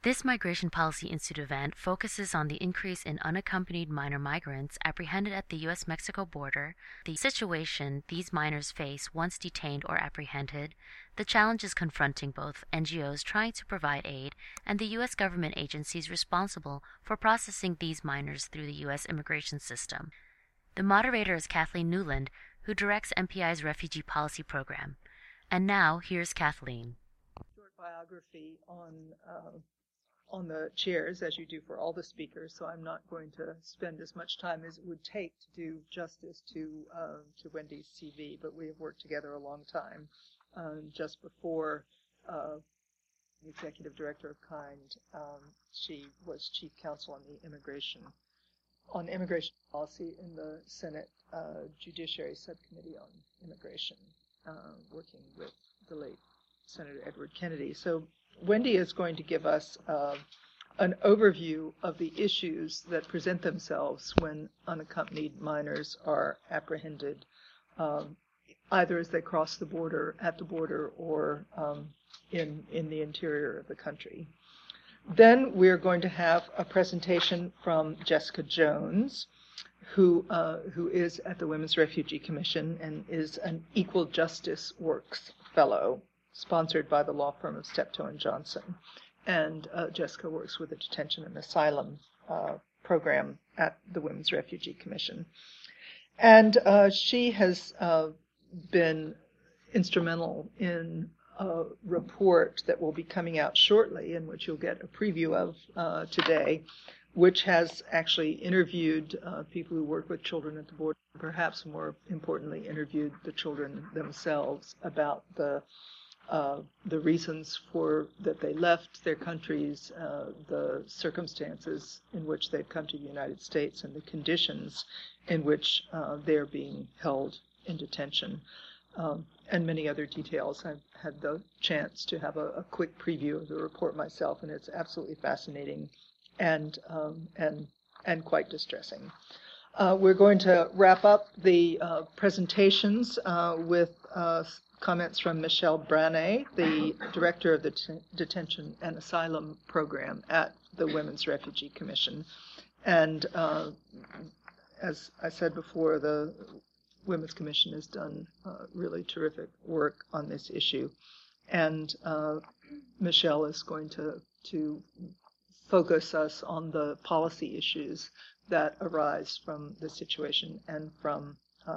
This Migration Policy Institute event focuses on the increase in unaccompanied minor migrants apprehended at the U.S.-Mexico border, the situation these minors face once detained or apprehended, the challenges confronting both NGOs trying to provide aid and the U.S. government agencies responsible for processing these minors through the U.S. immigration system. The moderator is Kathleen Newland, who directs MPI's Refugee Policy Program. And now, here's Kathleen. Short biography on the chairs, as you do for all the speakers, so I'm not going to spend as much time as it would take to do justice to Wendy's CV, but we have worked together a long time. Just before the executive director of KIND, she was chief counsel on immigration policy in the Senate Judiciary Subcommittee on Immigration, working with the late Senator Edward Kennedy. So Wendy is going to give us an overview of the issues that present themselves when unaccompanied minors are apprehended, either as they cross the border, at the border, or in the interior of the country. Then we're going to have a presentation from Jessica Jones, who is at the Women's Refugee Commission and is an Equal Justice Works Fellow, sponsored by the law firm of Steptoe and Johnson. And Jessica works with the Detention and Asylum program at the Women's Refugee Commission. And she has been instrumental in a report that will be coming out shortly, and which you'll get a preview of today, which has actually interviewed people who work with children at the border, perhaps more importantly, interviewed the children themselves about the reasons for that they left their countries, the circumstances in which they've come to the United States, and the conditions in which they're being held in detention, and many other details. I've had the chance to have a quick preview of the report myself, and it's absolutely fascinating and quite distressing. We're going to wrap up the presentations with comments from Michelle Branay, the director of the Detention and Asylum Program at the Women's Refugee Commission. And as I said before, the Women's Commission has done really terrific work on this issue. And Michelle is going to focus us on the policy issues that arise from the situation and from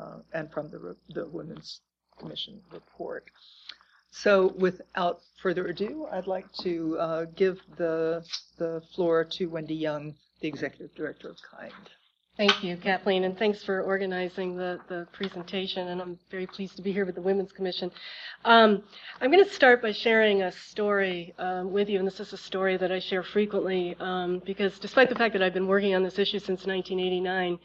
the Women's Commission report. So without further ado, I'd like to give the floor to Wendy Young, the Executive Director of KIND. Thank you, Kathleen, and thanks for organizing the presentation, and I'm very pleased to be here with the Women's Commission. I'm going to start by sharing a story with you, and this is a story that I share frequently because despite the fact that I've been working on this issue since 1989,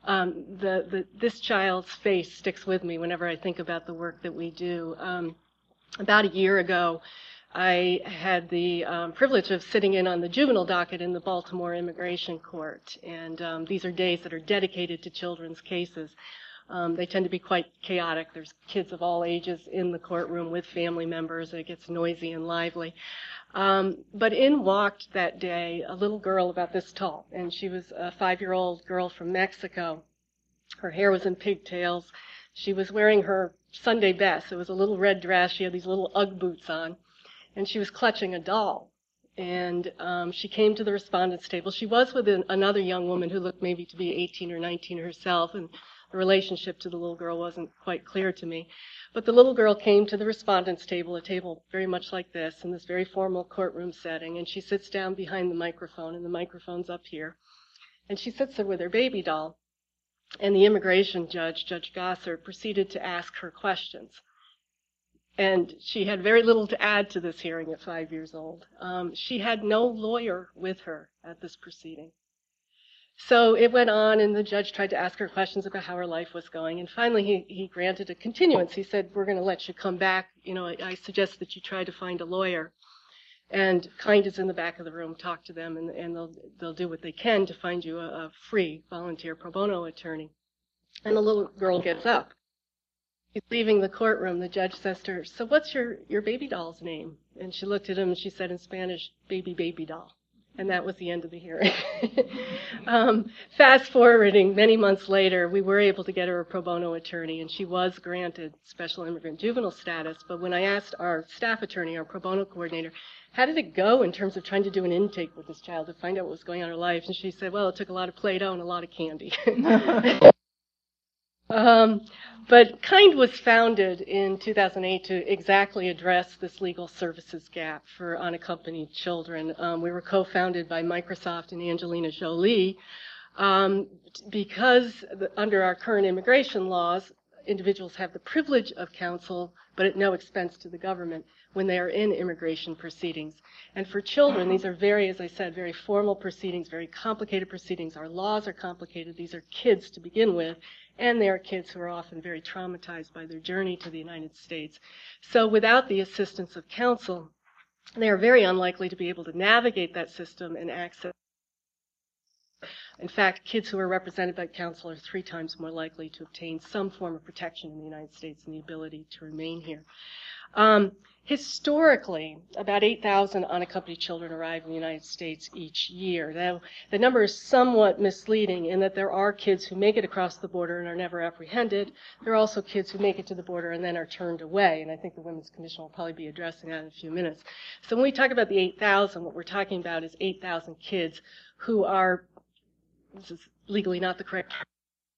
this child's face sticks with me whenever I think about the work that we do. About a year ago, I had the privilege of sitting in on the juvenile docket in the Baltimore Immigration Court, and these are days that are dedicated to children's cases. They tend to be quite chaotic. There's kids of all ages in the courtroom with family members. It gets noisy and lively. But in walked that day a little girl about this tall, and she was a 5-year-old girl from Mexico. Her hair was in pigtails. She was wearing her Sunday best. It was a little red dress. She had these little Ugg boots on, and she was clutching a doll. And she came to the respondent's table. She was with another young woman who looked maybe to be 18 or 19 herself, and the relationship to the little girl wasn't quite clear to me. But the little girl came to the respondent's table, a table very much like this, in this very formal courtroom setting, and she sits down behind the microphone, and the microphone's up here. And she sits there with her baby doll, and the immigration judge, Judge Gosser, proceeded to ask her questions. And she had very little to add to this hearing at 5 years old. She had no lawyer with her at this proceeding. So it went on, and the judge tried to ask her questions about how her life was going. And finally, he granted a continuance. He said, "We're going to let you come back. You know, I suggest that you try to find a lawyer." And KIND is in the back of the room. Talk to them, and they'll do what they can to find you a free volunteer pro bono attorney. And the little girl gets up. She's leaving the courtroom. The judge says to her, "So what's your baby doll's name?" And she looked at him and she said in Spanish, "Baby doll." And that was the end of the hearing. Fast forwarding many months later, we were able to get her a pro bono attorney, and she was granted special immigrant juvenile status. But when I asked our staff attorney, our pro bono coordinator, how did it go in terms of trying to do an intake with this child to find out what was going on in her life? And she said, well, it took a lot of Play-Doh and a lot of candy. But KIND was founded in 2008 to exactly address this legal services gap for unaccompanied children. We were co-founded by Microsoft and Angelina Jolie because under our current immigration laws, individuals have the privilege of counsel, but at no expense to the government when they are in immigration proceedings. And for children, these are very, as I said, very formal proceedings, very complicated proceedings. Our laws are complicated. These are kids to begin with, and they are kids who are often very traumatized by their journey to the United States. So without the assistance of counsel, they are very unlikely to be able to navigate that system and access. In fact, kids who are represented by counsel are 3 times more likely to obtain some form of protection in the United States and the ability to remain here. Historically, about 8,000 unaccompanied children arrive in the United States each year. Now, the number is somewhat misleading in that there are kids who make it across the border and are never apprehended. There are also kids who make it to the border and then are turned away, and I think the Women's Commission will probably be addressing that in a few minutes. So when we talk about the 8,000, what we're talking about is 8,000 kids who are, this is legally not the correct term,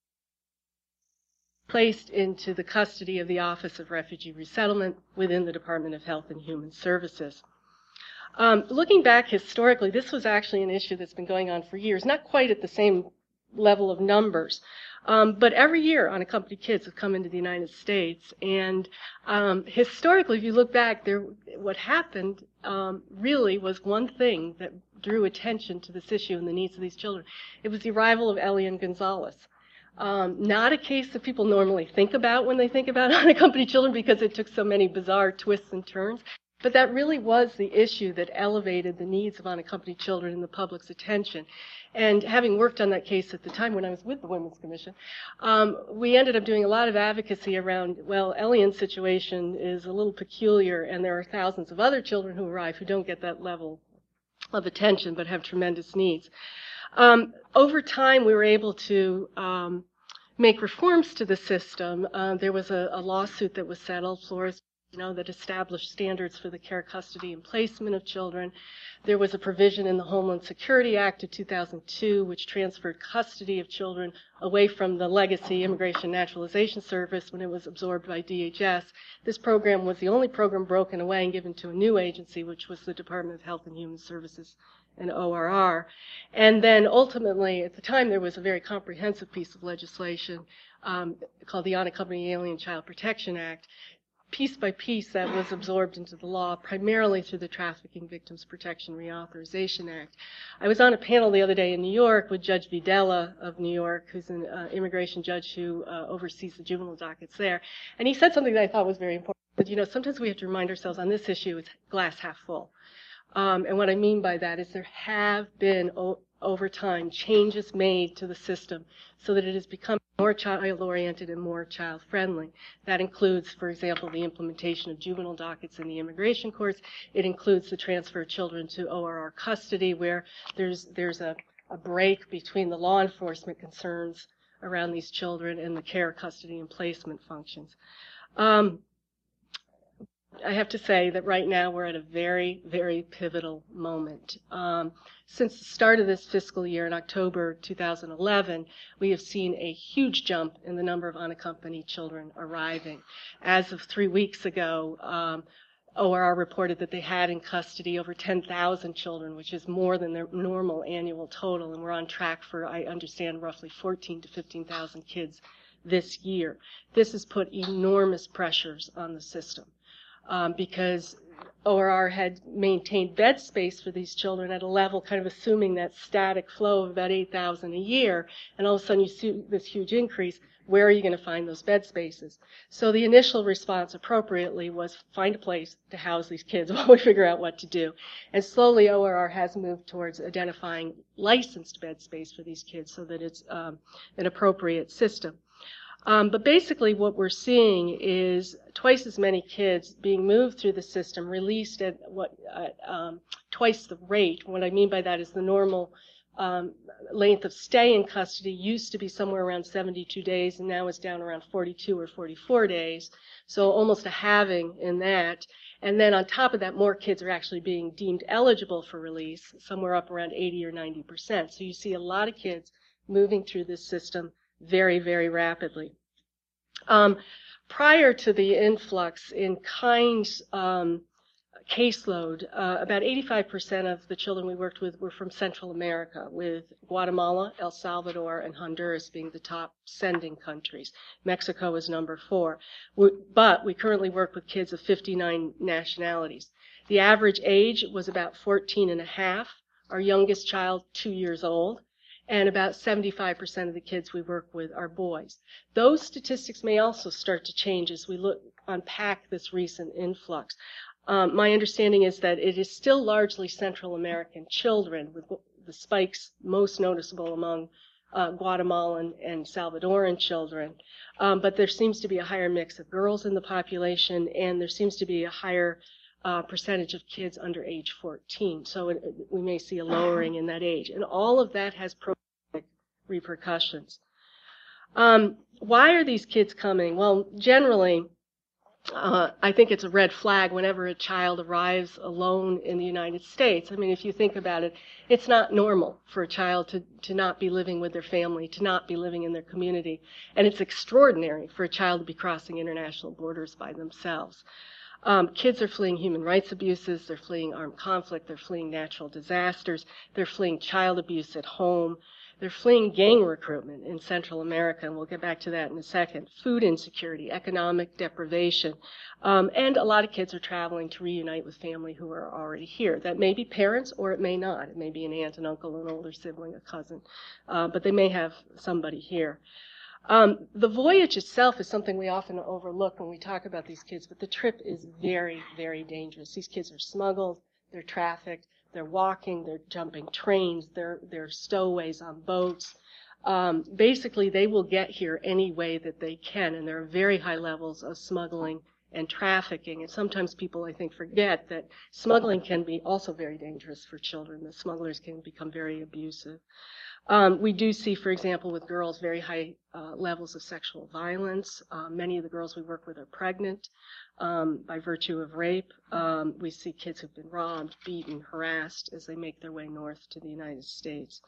placed into the custody of the Office of Refugee Resettlement within the Department of Health and Human Services. Looking back historically, this was actually an issue that's been going on for years, not quite at the same level of numbers, but every year unaccompanied kids have come into the United States. And historically, if you look back, what happened really was one thing that drew attention to this issue and the needs of these children. It was the arrival of Elian Gonzalez. Not a case that people normally think about when they think about unaccompanied children because it took so many bizarre twists and turns. But that really was the issue that elevated the needs of unaccompanied children in the public's attention. And having worked on that case at the time when I was with the Women's Commission, we ended up doing a lot of advocacy around, well, Elian's situation is a little peculiar, and there are thousands of other children who arrive who don't get that level of attention but have tremendous needs. Over time, we were able to make reforms to the system. There was a lawsuit that was settled, Flores, that established standards for the care, custody, and placement of children. There was a provision in the Homeland Security Act of 2002 which transferred custody of children away from the legacy Immigration Naturalization Service when it was absorbed by DHS. This program was the only program broken away and given to a new agency, which was the Department of Health and Human Services, and ORR. And then ultimately, at the time, there was a very comprehensive piece of legislation called the Unaccompanied Alien Child Protection Act. Piece by piece, that was absorbed into the law, primarily through the Trafficking Victims Protection Reauthorization Act. I was on a panel the other day in New York with Judge Videla of New York, who's an immigration judge who oversees the juvenile dockets there. And he said something that I thought was very important. That, sometimes we have to remind ourselves on this issue, it's glass half full. And what I mean by that is there have been, over time, changes made to the system so that it has become more child-oriented and more child-friendly. That includes, for example, the implementation of juvenile dockets in the immigration courts. It includes the transfer of children to ORR custody, where there's a break between the law enforcement concerns around these children and the care, custody, and placement functions. I have to say that right now we're at a very, very pivotal moment. Since the start of this fiscal year in October 2011, we have seen a huge jump in the number of unaccompanied children arriving. As of 3 weeks ago, ORR reported that they had in custody over 10,000 children, which is more than their normal annual total, and we're on track for, I understand, roughly 14,000 to 15,000 kids this year. This has put enormous pressures on the system. Because ORR had maintained bed space for these children at a level kind of assuming that static flow of about 8,000 a year, and all of a sudden you see this huge increase. Where are you going to find those bed spaces? So the initial response appropriately was find a place to house these kids while we figure out what to do. And slowly ORR has moved towards identifying licensed bed space for these kids so that it's an appropriate system. But basically what we're seeing is twice as many kids being moved through the system, released at twice the rate. What I mean by that is the normal length of stay in custody used to be somewhere around 72 days, and now it's down around 42 or 44 days. So almost a halving in that. And then on top of that, more kids are actually being deemed eligible for release, somewhere up around 80 or 90%. So you see a lot of kids moving through this system very, very rapidly. Prior to the influx in kind caseload, about 85% of the children we worked with were from Central America, with Guatemala, El Salvador, and Honduras being the top sending countries. Mexico is number 4. But we currently work with kids of 59 nationalities. The average age was about 14 and a half. Our youngest child, 2 years old. And about 75% of the kids we work with are boys. Those statistics may also start to change as we unpack this recent influx. My understanding is that it is still largely Central American children, with the spikes most noticeable among Guatemalan and Salvadoran children. But there seems to be a higher mix of girls in the population, and there seems to be a higher percentage of kids under age 14. So we may see a lowering in that age. And all of that has repercussions. Why are these kids coming? Well, generally, I think it's a red flag whenever a child arrives alone in the United States. I mean, if you think about it, it's not normal for a child to not be living with their family, to not be living in their community. And it's extraordinary for a child to be crossing international borders by themselves. Kids are fleeing human rights abuses, they're fleeing armed conflict, they're fleeing natural disasters, they're fleeing child abuse at home, they're fleeing gang recruitment in Central America, and we'll get back to that in a second, food insecurity, economic deprivation, and a lot of kids are traveling to reunite with family who are already here. That may be parents or it may not. It may be an aunt, an uncle, an older sibling, a cousin, but they may have somebody here. The voyage itself is something we often overlook when we talk about these kids, but the trip is very, very dangerous. These kids are smuggled, they're trafficked, they're walking, they're jumping trains, they're stowaways on boats. Basically, they will get here any way that they can, and there are very high levels of smuggling and trafficking. And sometimes people, I think, forget that smuggling can be also very dangerous for children. The smugglers can become very abusive. We do see, for example, with girls, very high levels of sexual violence. Many of the girls we work with are pregnant by virtue of rape. We see kids who've been robbed, beaten, harassed as they make their way north to the United States.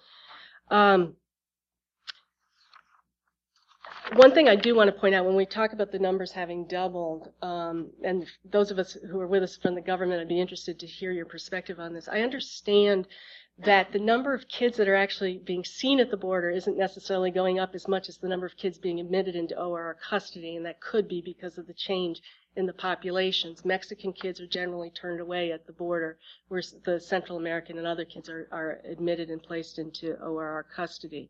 One thing I do want to point out when we talk about the numbers having doubled, and those of us who are with us from the government, I'd be interested to hear your perspective on this. I understand that the number of kids that are actually being seen at the border isn't necessarily going up as much as the number of kids being admitted into ORR custody, and that could be because of the change in the populations. Mexican kids are generally turned away at the border, whereas the Central American and other kids are admitted and placed into ORR custody.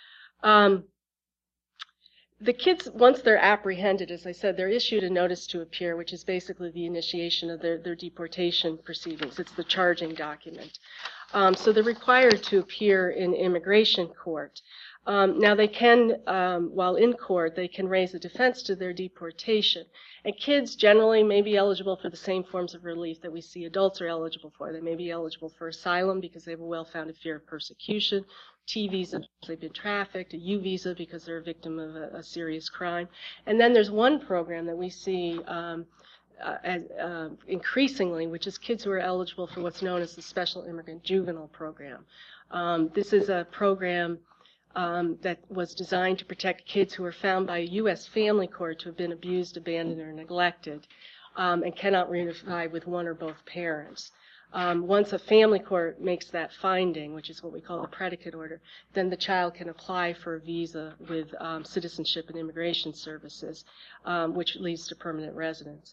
The kids, once they're apprehended, as I said, they're issued a notice to appear, which is basically the initiation of their deportation proceedings. It's the charging document. So they're required to appear in immigration court. Now they can, while in court, they can raise a defense to their deportation. And kids generally may be eligible for the same forms of relief that we see adults are eligible for. They may be eligible for asylum because they have a well-founded fear of persecution, T visa because they've been trafficked, a U visa because they're a victim of a serious crime. And then there's one program that we see increasingly, which is kids who are eligible for what's known as the Special Immigrant Juvenile Program. This is a program that was designed to protect kids who are found by a U.S. family court to have been abused, abandoned, or neglected, and cannot reunify with one or both parents. Once a family court makes that finding, which is what we call a predicate order, then the child can apply for a visa with Citizenship and Immigration Services, which leads to permanent residence.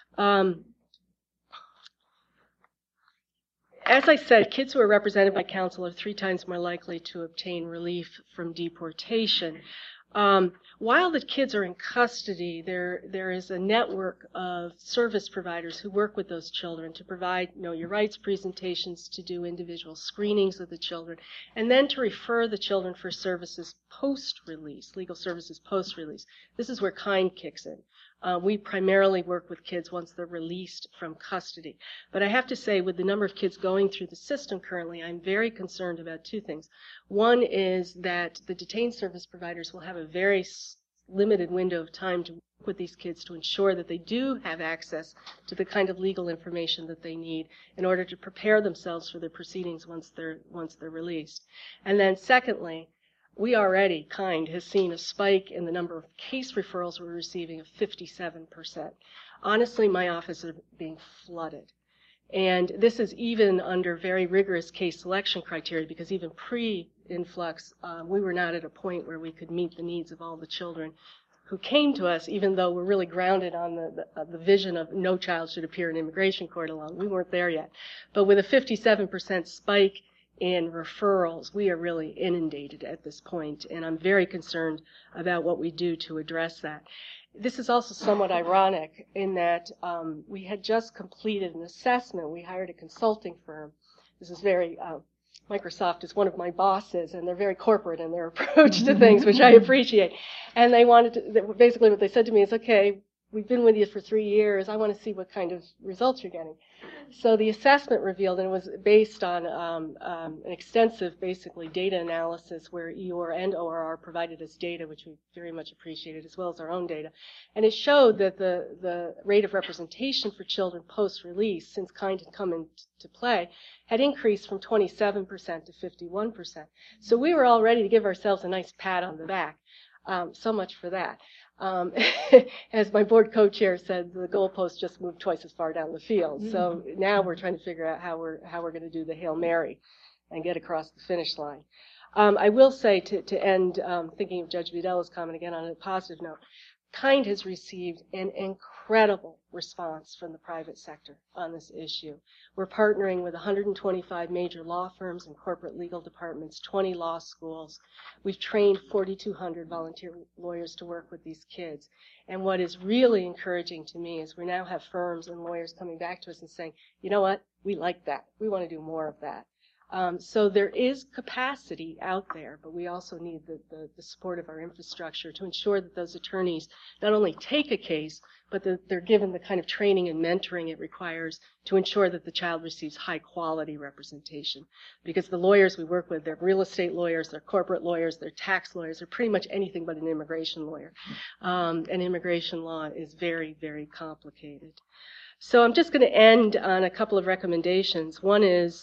As I said, kids who are represented by counsel are 3 times more likely to obtain relief from deportation. While the kids are in custody, there is a network of service providers who work with those children to provide Know Your Rights presentations, to do individual screenings of the children, and then to refer the children for services post-release, legal services post-release. This is where KIND kicks in. We primarily work with kids once they're released from custody. But I have to say, with the number of kids going through the system currently, I'm very concerned about two things. One is that the detained service providers will have a very limited window of time to work with these kids to ensure that they do have access to the kind of legal information that they need in order to prepare themselves for their proceedings once they're released. And then secondly, we already, KIND, has seen a spike in the number of case referrals we're receiving of 57%. Honestly, my office is being flooded. And this is even under very rigorous case selection criteria, because even pre-influx, we were not at a point where we could meet the needs of all the children who came to us, even though we're really grounded on the vision of no child should appear in immigration court alone. We weren't there yet. But with a 57% spike in referrals, we are really inundated at this point, and I'm very concerned about what we do to address that. This is also somewhat ironic in that we had just completed an assessment. We hired a consulting firm. This is very, Microsoft is one of my bosses, and they're very corporate in their approach to things, which I appreciate. And they wanted to, basically what they said to me is, okay, we've been with you for 3 years. I want to see what kind of results you're getting. So the assessment revealed, and it was based on an extensive, basically, data analysis where EOR and ORR provided us data, which we very much appreciated, as well as our own data. And it showed that the rate of representation for children post-release, since KIND had come into play, had increased from 27% to 51%. So we were all ready to give ourselves a nice pat on the back. So much for that. As my board co-chair said, the goalpost just moved twice as far down the field. So now we're trying to figure out how we're going to do the Hail Mary and get across the finish line. I will say to end, thinking of Judge Vidella's comment again on a positive note, KIND has received an incredible response from the private sector on this issue. We're partnering with 125 major law firms and corporate legal departments, 20 law schools. We've trained 4,200 volunteer lawyers to work with these kids. And what is really encouraging to me is we now have firms and lawyers coming back to us and saying, you know what, we like that. We want to do more of that. So there is capacity out there, but we also need the support of our infrastructure to ensure that those attorneys not only take a case, but that they're given the kind of training and mentoring it requires to ensure that the child receives high quality representation. Because the lawyers we work with, they're real estate lawyers, they're corporate lawyers, they're tax lawyers, they're pretty much anything but an immigration lawyer. And immigration law is very, very complicated. So I'm just going to end on a couple of recommendations. One is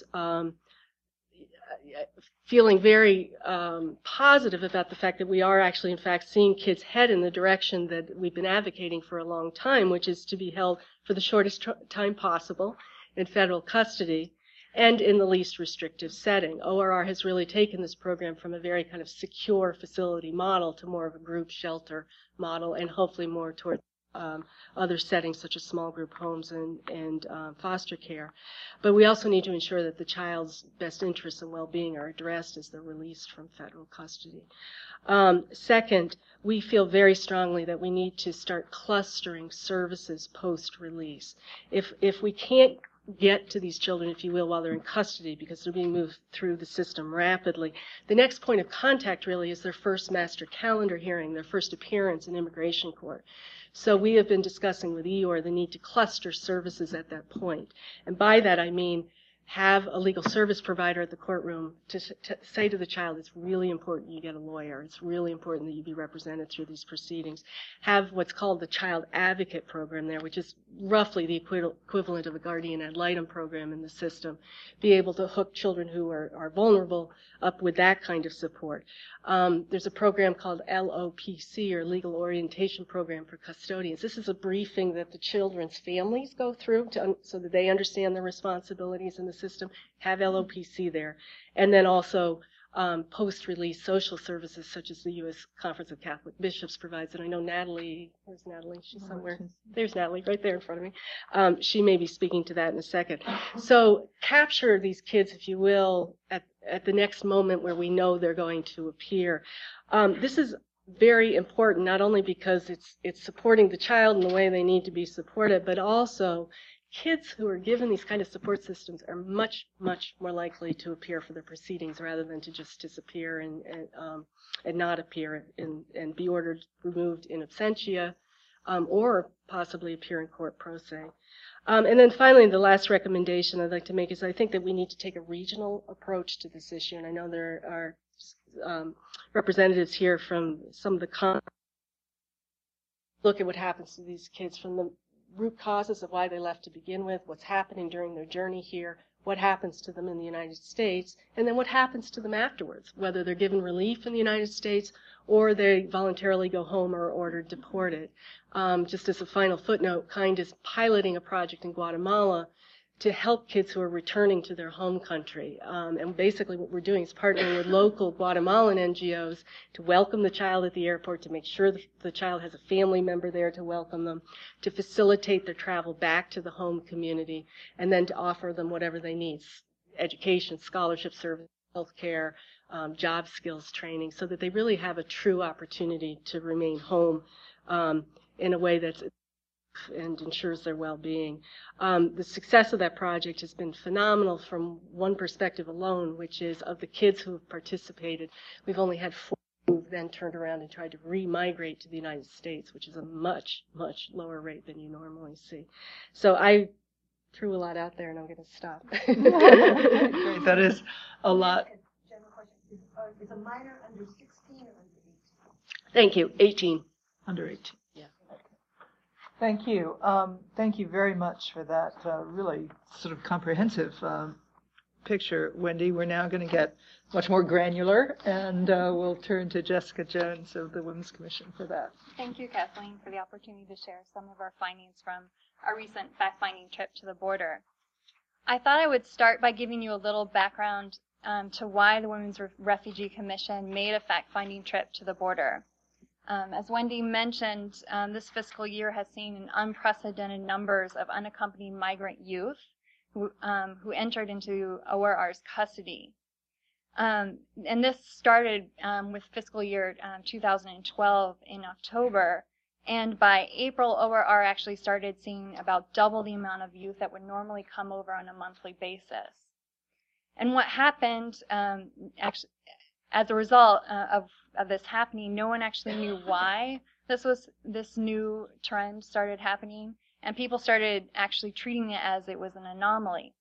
feeling very positive about the fact that we are actually, in fact, seeing kids head in the direction that we've been advocating for a long time, which is to be held for the shortest time possible in federal custody and in the least restrictive setting. ORR has really taken this program from a very kind of secure facility model to more of a group shelter model, and hopefully more toward other settings such as small group homes and foster care. But we also need to ensure that the child's best interests and well-being are addressed as they're released from federal custody. Second, we feel very strongly that we need to start clustering services post-release. If we can't get to these children, if you will, while they're in custody because they're being moved through the system rapidly, the next point of contact really is their first master calendar hearing, their first appearance in immigration court. So we have been discussing with EOR the need to cluster services at that point. And by that I mean have a legal service provider at the courtroom to say to the child, it's really important you get a lawyer. It's really important that you be represented through these proceedings. Have what's called the child advocate program there, which is roughly the equivalent of a guardian ad litem program in the system. Be able to hook children who are vulnerable up with that kind of support. There's a program called LOPC, or Legal Orientation Program for Custodians. This is a briefing that the children's families go through so that they understand their responsibilities in the system. Have LOPC there. And then also post-release social services such as the U.S. Conference of Catholic Bishops provides. And I know Natalie, where's Natalie? She's somewhere. There's Natalie right there in front of me. She may be speaking to that in a second. So capture these kids, if you will, at the next moment where we know they're going to appear. This is very important, not only because it's supporting the child in the way they need to be supported, but also kids who are given these kind of support systems are much, much more likely to appear for their proceedings rather than to just disappear and not appear and be ordered removed in absentia, or possibly appear in court pro se. And then finally, the last recommendation I'd like to make is I think that we need to take a regional approach to this issue, and I know there are representatives here from some of the look at what happens to these kids from the root causes of why they left to begin with, what's happening during their journey here, what happens to them in the United States, and then what happens to them afterwards, whether they're given relief in the United States or they voluntarily go home or are ordered deported. Just as a final footnote, KIND is piloting a project in Guatemala to help kids who are returning to their home country. And basically what we're doing is partnering with local Guatemalan NGOs to welcome the child at the airport, to make sure the child has a family member there to welcome them, to facilitate their travel back to the home community, and then to offer them whatever they need, education, scholarship service, health care, job skills training, so that they really have a true opportunity to remain home in a way that's and ensures their well-being. The success of that project has been phenomenal from one perspective alone, which is of the kids who have participated, we've only had 4 who've then turned around and tried to re-migrate to the United States, which is a much, much lower rate than you normally see. So I threw a lot out there, and I'm going to stop. Great. That is a lot. General question. Is a minor under 16 or under 18? Thank you. 18. Under 18. Yeah. Thank you. Thank you very much for that really sort of comprehensive picture, Wendy. We're now going to get much more granular, and we'll turn to Jessica Jones of the Women's Commission for that. Thank you, Kathleen, for the opportunity to share some of our findings from our recent fact-finding trip to the border. I thought I would start by giving you a little background to why the Women's Refugee Commission made a fact-finding trip to the border. As Wendy mentioned, this fiscal year has seen an unprecedented numbers of unaccompanied migrant youth who entered into ORR's custody. And this started with fiscal year 2012 in October, and by April, ORR actually started seeing about double the amount of youth that would normally come over on a monthly basis. And what happened, actually, as a result of this happening, no one actually knew why this new trend started happening, and people started actually treating it as it was an anomaly.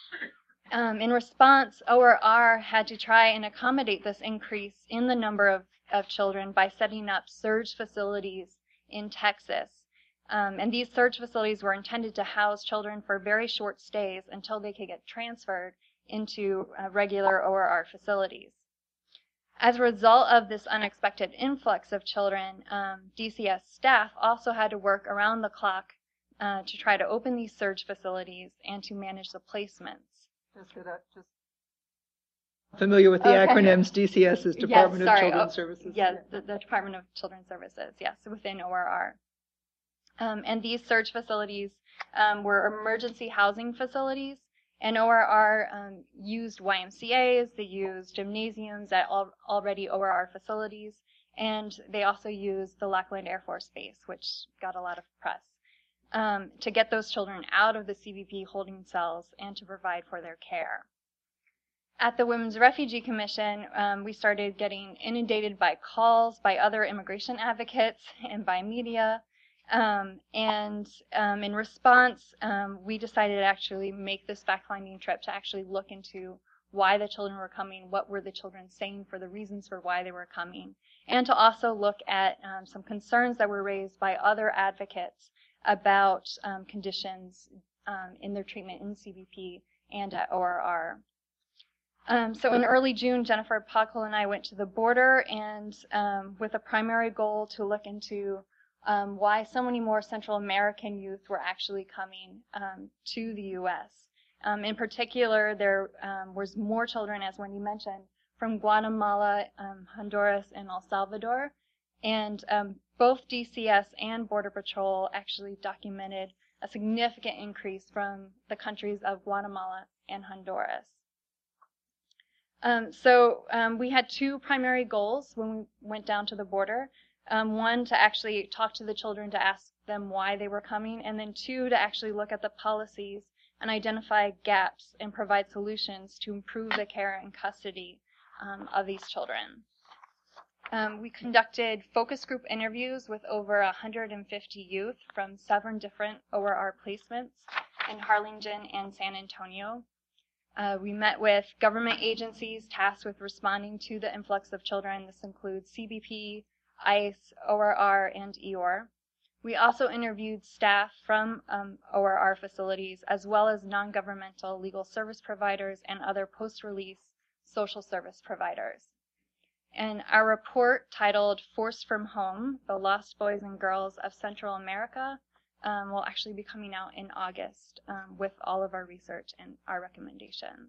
In response, ORR had to try and accommodate this increase in the number of children by setting up surge facilities in Texas. And these surge facilities were intended to house children for very short stays until they could get transferred into regular ORR facilities. As a result of this unexpected influx of children, DCS staff also had to work around the clock to try to open these surge facilities and to manage the placements. Just familiar with the acronyms. DCS is Department of Children's Services. Yes, the Department of Children's Services, yes, within ORR. And these surge facilities were emergency housing facilities, and ORR used YMCAs, they used gymnasiums at already ORR facilities, and they also used the Lackland Air Force Base, which got a lot of press, to get those children out of the CBP holding cells and to provide for their care. At the Women's Refugee Commission, we started getting inundated by calls by other immigration advocates and by media. In response, we decided to actually make this fact-finding trip to actually look into why the children were coming, what were the children saying for the reasons for why they were coming, and to also look at some concerns that were raised by other advocates about conditions in their treatment in CBP and at ORR. So in early June, Jennifer Pockle and I went to the border, and with a primary goal to look into why so many more Central American youth were actually coming to the U.S. In particular, there was more children, as Wendy mentioned, from Guatemala, Honduras, and El Salvador. And both DCS and Border Patrol actually documented a significant increase from the countries of Guatemala and Honduras. We had two primary goals when we went down to the border. One, to actually talk to the children to ask them why they were coming, and then two, to actually look at the policies and identify gaps and provide solutions to improve the care and custody of these children. We conducted focus group interviews with over 150 youth from 7 different ORR placements in Harlingen and San Antonio. We met with government agencies tasked with responding to the influx of children. This includes CBP, ICE, ORR, and EOR. We also interviewed staff from ORR facilities, as well as non-governmental legal service providers and other post-release social service providers. And our report, titled Forced from Home, The Lost Boys and Girls of Central America, will actually be coming out in August with all of our research and our recommendations.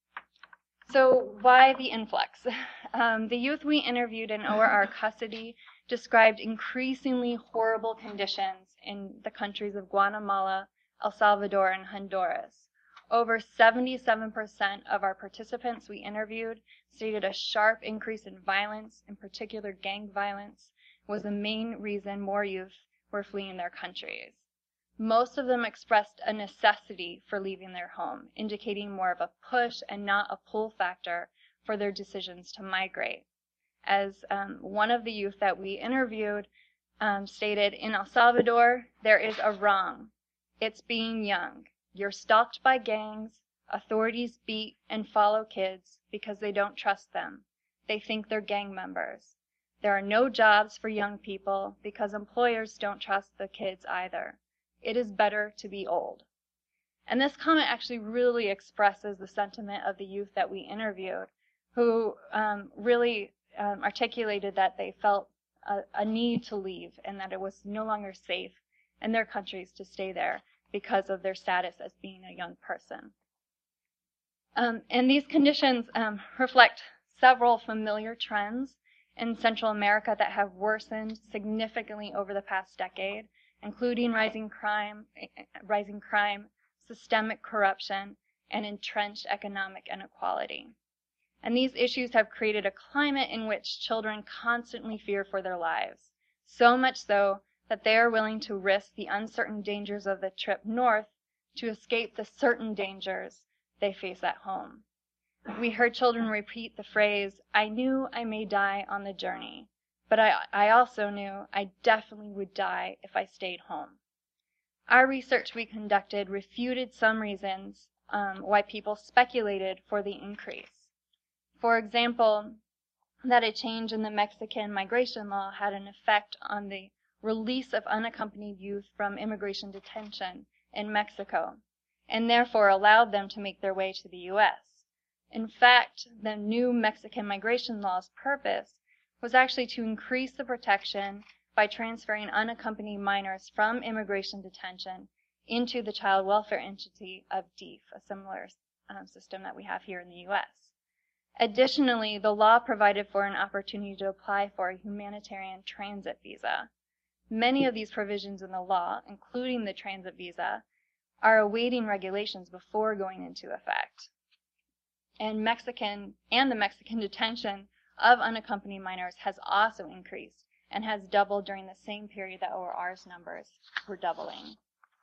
So why the influx? The youth we interviewed in ORR custody described increasingly horrible conditions in the countries of Guatemala, El Salvador, and Honduras. Over 77% of our participants we interviewed stated a sharp increase in violence, in particular gang violence, was the main reason more youth were fleeing their countries. Most of them expressed a necessity for leaving their home, indicating more of a push and not a pull factor for their decisions to migrate. As one of the youth that we interviewed stated, in El Salvador, there is a wrong. It's being young. You're stalked by gangs. Authorities beat and follow kids because they don't trust them. They think they're gang members. There are no jobs for young people because employers don't trust the kids either. It is better to be old. And this comment actually really expresses the sentiment of the youth that we interviewed, who really articulated that they felt a need to leave and that it was no longer safe in their countries to stay there because of their status as being a young person. And these conditions reflect several familiar trends in Central America that have worsened significantly over the past decade, including rising crime, systemic corruption, and entrenched economic inequality. And these issues have created a climate in which children constantly fear for their lives, so much so that they are willing to risk the uncertain dangers of the trip north to escape the certain dangers they face at home. We heard children repeat the phrase, "I knew I may die on the journey, but I also knew I definitely would die if I stayed home." Our research we conducted refuted some reasons why people speculated for the increase. For example, that a change in the Mexican migration law had an effect on the release of unaccompanied youth from immigration detention in Mexico, and therefore allowed them to make their way to the U.S. In fact, the new Mexican migration law's purpose was actually to increase the protection by transferring unaccompanied minors from immigration detention into the child welfare entity of DEEF, a similar system that we have here in the U.S. Additionally, the law provided for an opportunity to apply for a humanitarian transit visa. Many of these provisions in the law, including the transit visa, are awaiting regulations before going into effect. And the Mexican detention of unaccompanied minors has also increased and has doubled during the same period that ORR's numbers were doubling.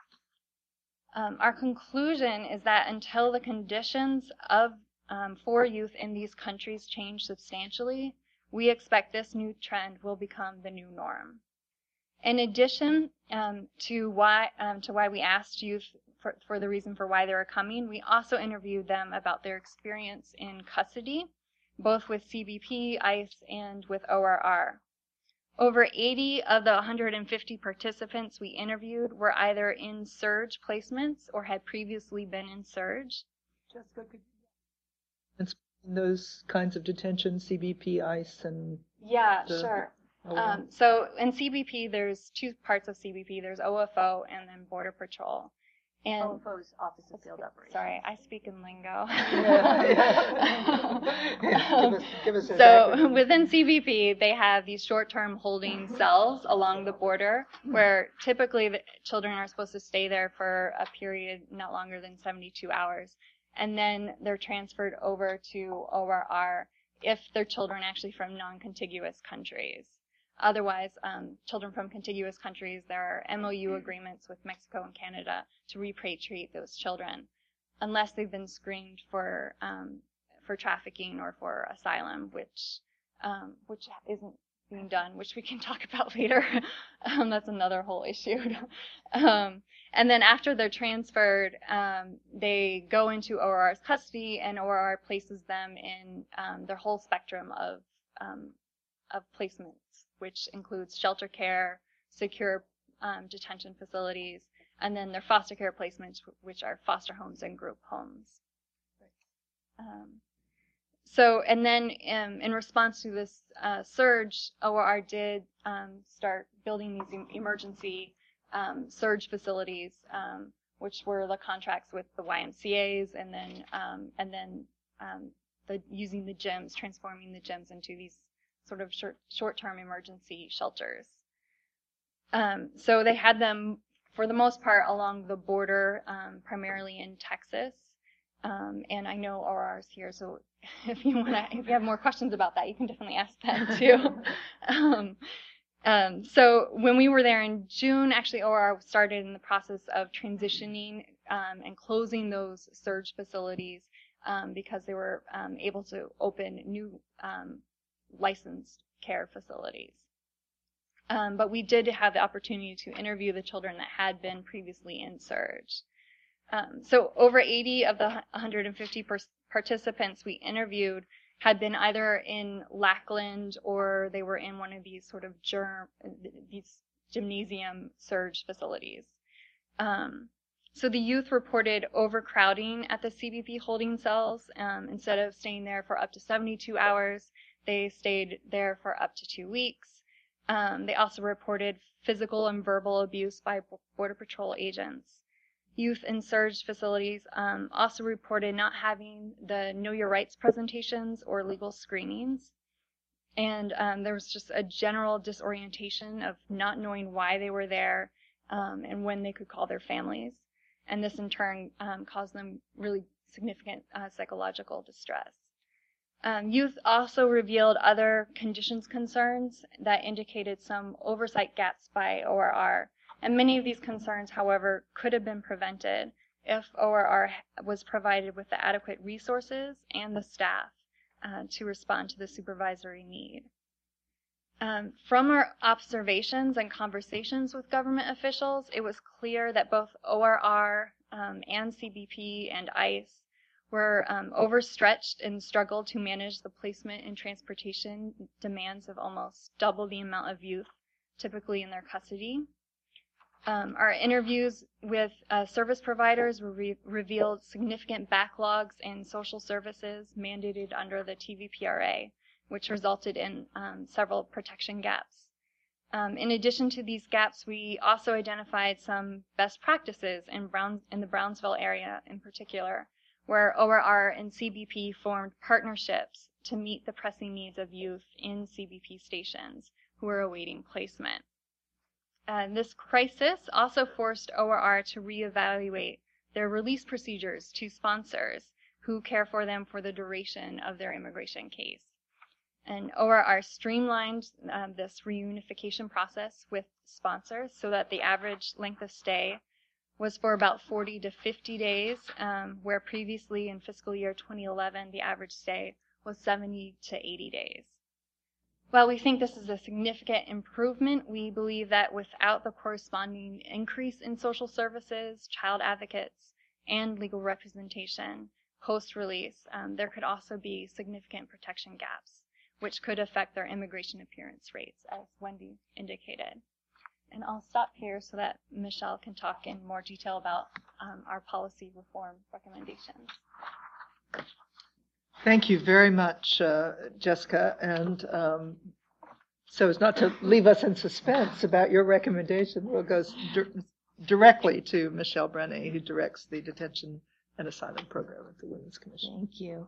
Our conclusion is that until the conditions for youth in these countries change substantially, we expect this new trend will become the new norm. In addition to why we asked youth for the reason for why they were coming, we also interviewed them about their experience in custody, both with CBP, ICE, and with ORR. Over 80 of the 150 participants we interviewed were either in SURGE placements or had previously been in SURGE. Jessica, could you explain those kinds of detention, CBP, ICE, and... Yeah, sure. So in CBP, there's two parts of CBP. There's OFO and then Border Patrol. And OFO's Office of Field Operations. Sorry, I speak in lingo. Give us So within CBP, they have these short-term holding cells along the border where typically the children are supposed to stay there for a period not longer than 72 hours. and then they're transferred over to ORR if they're children actually from non-contiguous countries. Otherwise, children from contiguous countries, there are MOU agreements with Mexico and Canada to repatriate those children, unless they've been screened for trafficking or for asylum, which isn't being done, which we can talk about later. That's another whole issue. And then after they're transferred, they go into ORR's custody, and ORR places them in their whole spectrum of placements, which includes shelter care, secure detention facilities, and then their foster care placements, which are foster homes and group homes. And then in response to this surge, ORR did start building these emergency surge facilities, which were the contracts with the YMCA's, and then using the gyms, transforming the gyms into these sort of short-term emergency shelters. So they had them, for the most part, along the border, primarily in Texas. And I know ORR's here, so if you have more questions about that, you can definitely ask them too. So when we were there in June, actually ORR started in the process of transitioning and closing those surge facilities because they were able to open new licensed care facilities. But we did have the opportunity to interview the children that had been previously in surge. So over 80 of the 150 participants we interviewed had been either in Lackland or they were in one of these sort of these gymnasium surge facilities. So the youth reported overcrowding at the CBP holding cells. Instead of staying there for up to 72 hours, they stayed there for up to 2 weeks. They also reported physical and verbal abuse by Border Patrol agents. Youth in surge facilities also reported not having the Know Your Rights presentations or legal screenings. And there was just a general disorientation of not knowing why they were there and when they could call their families. And this in turn caused them really significant psychological distress. Youth also revealed other conditions concerns that indicated some oversight gaps by ORR. And many of these concerns, however, could have been prevented if ORR was provided with the adequate resources and the staff to respond to the supervisory need. From our observations and conversations with government officials, it was clear that both ORR and CBP and ICE were overstretched and struggled to manage the placement and transportation demands of almost double the amount of youth typically in their custody. Our interviews with service providers revealed significant backlogs in social services mandated under the TVPRA, which resulted in several protection gaps. In addition to these gaps, we also identified some best practices in the Brownsville area in particular, where ORR and CBP formed partnerships to meet the pressing needs of youth in CBP stations who are awaiting placement. This crisis also forced ORR to reevaluate their release procedures to sponsors who care for them for the duration of their immigration case. And ORR streamlined this reunification process with sponsors so that the average length of stay was for about 40 to 50 days, where previously in fiscal year 2011, the average stay was 70 to 80 days. While we think this is a significant improvement, we believe that without the corresponding increase in social services, child advocates, and legal representation post-release, there could also be significant protection gaps, which could affect their immigration appearance rates, as Wendy indicated. And I'll stop here so that Michelle can talk in more detail about our policy reform recommendations. Thank you very much, Jessica. And so as not to leave us in suspense about your recommendation, we'll go directly to Michelle Brennan, who directs the Detention and Asylum Program at the Women's Commission. Thank you.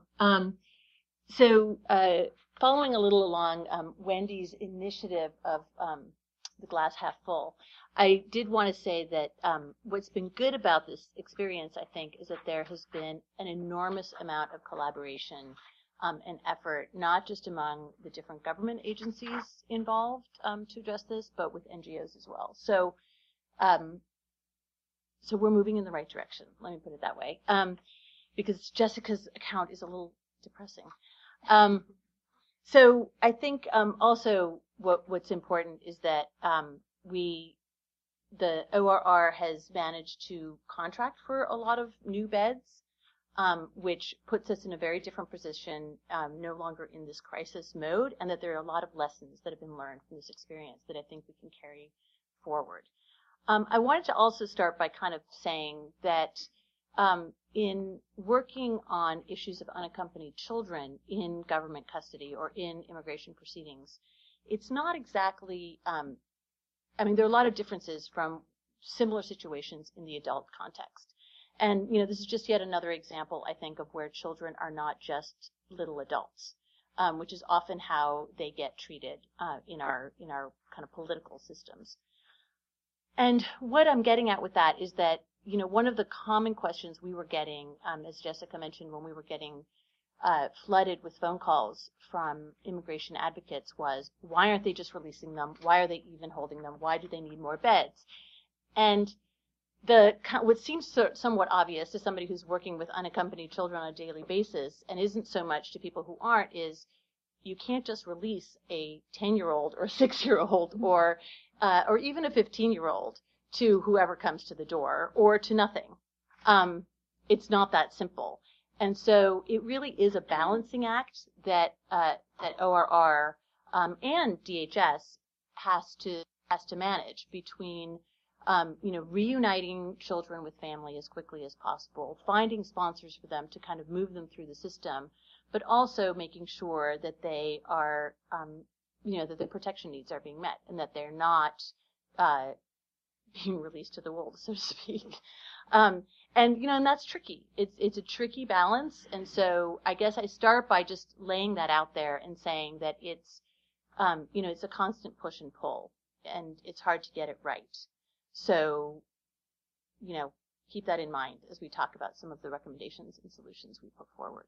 So following a little along Wendy's initiative of the glass half full. I did want to say that what's been good about this experience, I think, is that there has been an enormous amount of collaboration and effort, not just among the different government agencies involved to address this, but with NGOs as well. So, so we're moving in the right direction. Let me put it that way, because Jessica's account is a little depressing. So I think also what's important is that the ORR has managed to contract for a lot of new beds, which puts us in a very different position, no longer in this crisis mode, and that there are a lot of lessons that have been learned from this experience that I think we can carry forward. I wanted to also start by kind of saying that in working on issues of unaccompanied children in government custody or in immigration proceedings, it's not exactly, I mean, there are a lot of differences from similar situations in the adult context. And, you know, this is just yet another example, I think, of where children are not just little adults, which is often how they get treated in our kind of political systems. And what I'm getting at with that is that, you know, one of the common questions we were getting, as Jessica mentioned, when we were getting flooded with phone calls from immigration advocates was, why aren't they just releasing them? Why are they even holding them? Why do they need more beds? And what seems somewhat obvious to somebody who's working with unaccompanied children on a daily basis, and isn't so much to people who aren't, is you can't just release a 10-year-old or a 6-year-old or even a 15-year-old to whoever comes to the door or to nothing. It's not that simple. And so it really is a balancing act that ORR and DHS has to manage between you know, reuniting children with family as quickly as possible, finding sponsors for them to kind of move them through the system, but also making sure that they are, you know, that the protection needs are being met and that they're not being released to the wolves, so to speak. And, you know, and that's tricky. It's a tricky balance. And so I guess I start by just laying that out there and saying that it's, you know, it's a constant push and pull, and it's hard to get it right. So, you know, keep that in mind as we talk about some of the recommendations and solutions we put forward.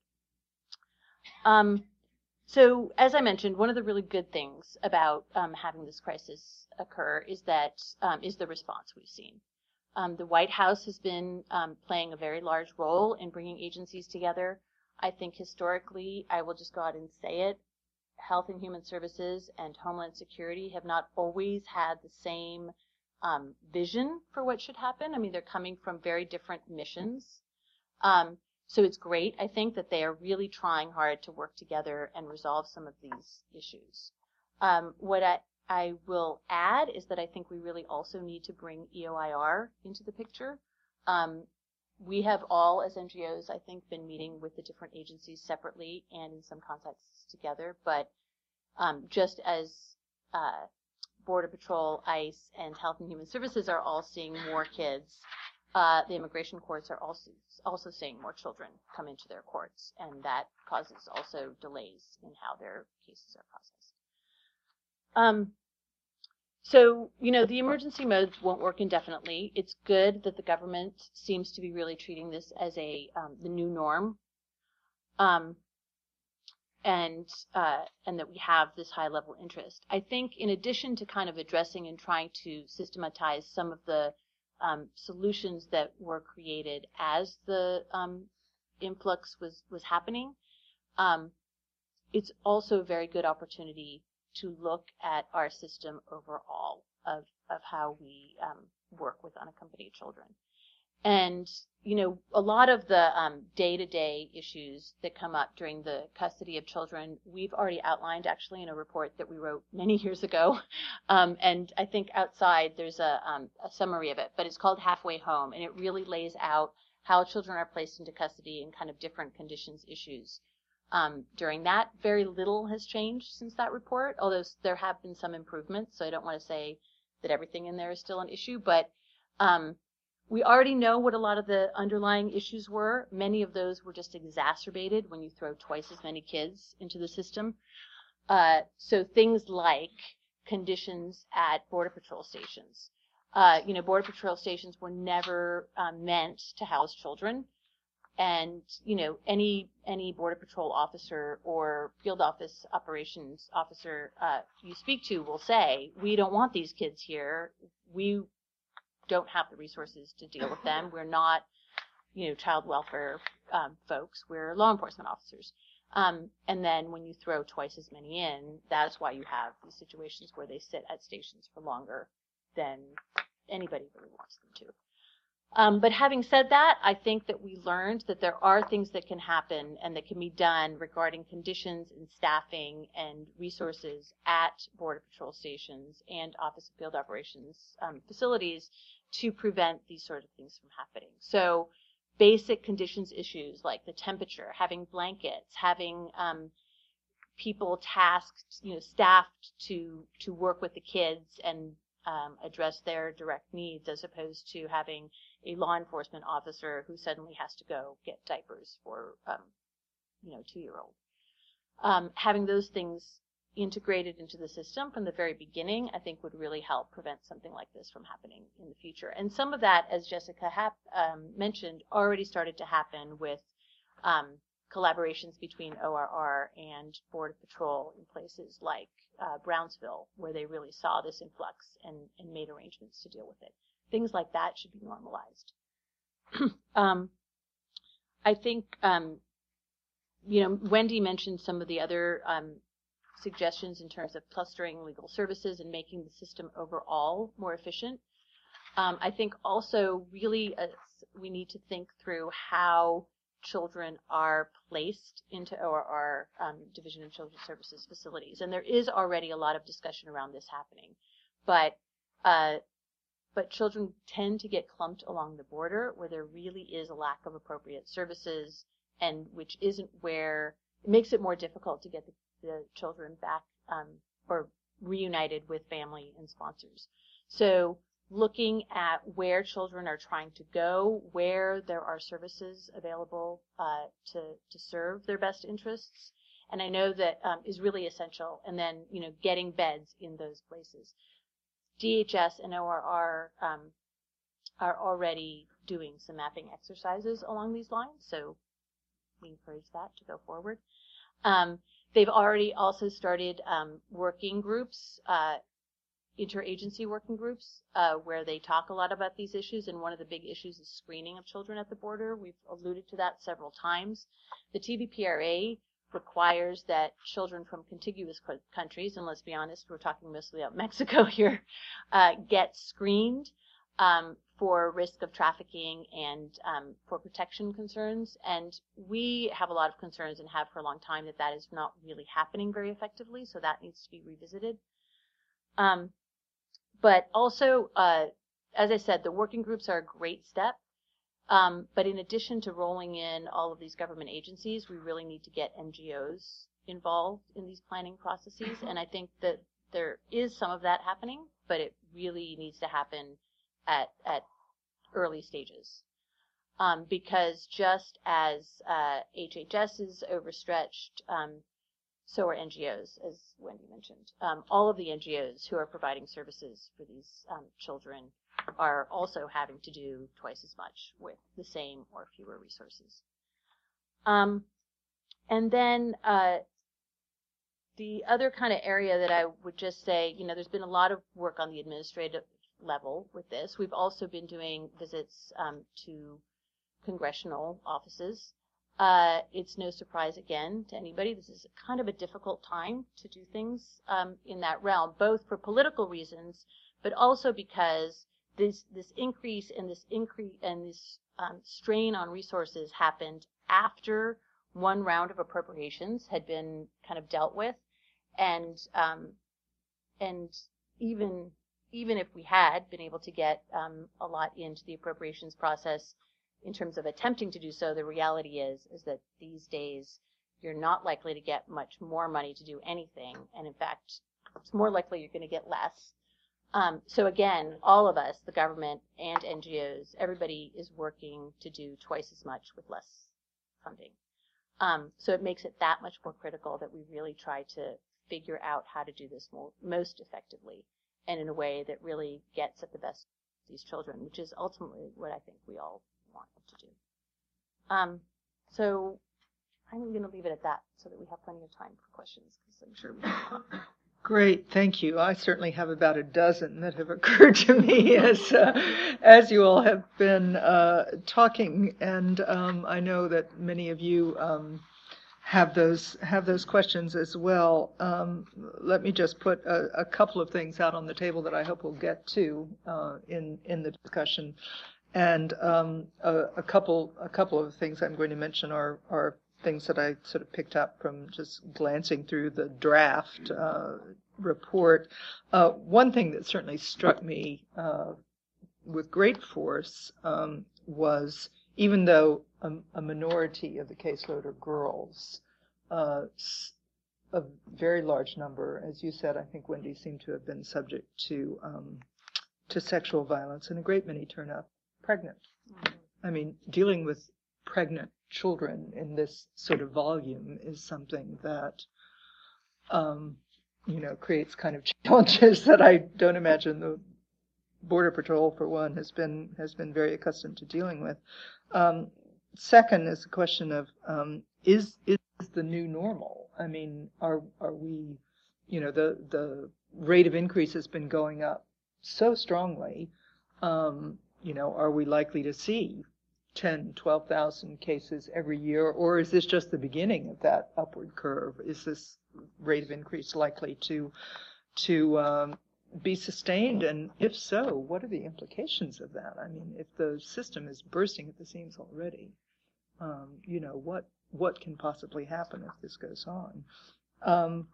So, as I mentioned, one of the really good things about having this crisis occur is that is the response we've seen. The White House has been playing a very large role in bringing agencies together. I think historically, I will just go out and say it, Health and Human Services and Homeland Security have not always had the same vision for what should happen. I mean, they're coming from very different missions. So it's great, I think, that they are really trying hard to work together and resolve some of these issues. What I will add is that I think we really also need to bring EOIR into the picture. We have all, as NGOs, I think, been meeting with the different agencies separately and in some contexts together, but just as Border Patrol, ICE, and Health and Human Services are all seeing more kids, the immigration courts are also seeing more children come into their courts, and that causes also delays in how their cases are processed. So, you know, the emergency modes won't work indefinitely. It's good that the government seems to be really treating this as the new norm, and that we have this high level interest. I think in addition to kind of addressing and trying to systematize some of the solutions that were created as the influx was happening, it's also a very good opportunity to look at our system overall of how we work with unaccompanied children. And, you know, a lot of the day-to-day issues that come up during the custody of children, we've already outlined actually in a report that we wrote many years ago. And I think outside there's a summary of it, but it's called Halfway Home, and it really lays out how children are placed into custody in kind of different conditions issues. During that, very little has changed since that report, although there have been some improvements, so I don't want to say that everything in there is still an issue, but we already know what a lot of the underlying issues were. Many of those were just exacerbated when you throw twice as many kids into the system. So things like conditions at Border Patrol stations. Border Patrol stations were never meant to house children. And, any Border Patrol officer or field office operations officer you speak to will say, we don't want these kids here. We don't have the resources to deal with them. We're not, child welfare folks. We're law enforcement officers. And then when you throw twice as many in, that's why you have these situations where they sit at stations for longer than anybody really wants them to. But having said that, I think that we learned that there are things that can happen and that can be done regarding conditions and staffing and resources at Border Patrol stations and Office of Field Operations facilities to prevent these sort of things from happening. So basic conditions issues like the temperature, having blankets, having people tasked, staffed to work with the kids and address their direct needs, as opposed to having a law enforcement officer who suddenly has to go get diapers for, 2-year-old. Having those things integrated into the system from the very beginning, I think would really help prevent something like this from happening in the future. And some of that, as Jessica mentioned, already started to happen with collaborations between ORR and Border Patrol in places like Brownsville, where they really saw this influx and made arrangements to deal with it. Things like that should be normalized. I think, Wendy mentioned some of the other suggestions in terms of clustering legal services and making the system overall more efficient. I think also really we need to think through how children are placed into ORR, Division of Children's Services facilities. And there is already a lot of discussion around this happening. But children tend to get clumped along the border where there really is a lack of appropriate services, and which isn't where it makes it more difficult to get the children back or reunited with family and sponsors. So looking at where children are trying to go, where there are services available to serve their best interests, and I know that is really essential. And then, getting beds in those places. DHS and ORR are already doing some mapping exercises along these lines, so we encourage that to go forward. They've already also started working groups, interagency working groups, where they talk a lot about these issues, and one of the big issues is screening of children at the border. We've alluded to that several times. The TVPRA requires that children from contiguous countries, and let's be honest, we're talking mostly about Mexico here, get screened for risk of trafficking and for protection concerns. And we have a lot of concerns, and have for a long time, that is not really happening very effectively, so that needs to be revisited. But also, as I said, the working groups are a great step. But in addition to rolling in all of these government agencies, we really need to get NGOs involved in these planning processes. And I think that there is some of that happening, but it really needs to happen at early stages. Because just as HHS is overstretched, so are NGOs, as Wendy mentioned. All of the NGOs who are providing services for these children are also having to do twice as much with the same or fewer resources. And then the other kind of area that I would just say, there's been a lot of work on the administrative level with this. We've also been doing visits to congressional offices. It's no surprise, again, to anybody, this is kind of a difficult time to do things in that realm, both for political reasons, but also because this increase and this strain on resources happened after one round of appropriations had been kind of dealt with, and even if we had been able to get a lot into the appropriations process in terms of attempting to do so, the reality is that these days you're not likely to get much more money to do anything, and in fact, it's more likely you're going to get less. So again, all of us, the government and NGOs, everybody is working to do twice as much with less funding. So it makes it that much more critical that we really try to figure out how to do this most effectively and in a way that really gets at the best of these children, which is ultimately what I think we all want to do. So I'm going to leave it at that so that we have plenty of time for questions, because I'm sure we Great, thank you. I certainly have about a dozen that have occurred to me as you all have been talking, and I know that many of you have those questions as well. Let me just put a couple of things out on the table that I hope we'll get to in the discussion, and a couple of things I'm going to mention are things that I sort of picked up from just glancing through the draft report. One thing that certainly struck me with great force was, even though a minority of the caseload are girls, a very large number, as you said, I think, Wendy, seem to have been subject to sexual violence, and a great many turn up pregnant. I mean, dealing with pregnant children in this sort of volume is something that creates kind of challenges that I don't imagine the Border Patrol, for one, has been very accustomed to dealing with. Second is the question of is the new normal? I mean, are we, the rate of increase has been going up so strongly. Are we likely to see 10, 12,000 cases every year, or is this just the beginning of that upward curve? Is this rate of increase likely to be sustained, and if so, what are the implications of that? I mean, if the system is bursting at the seams already, what can possibly happen if this goes on?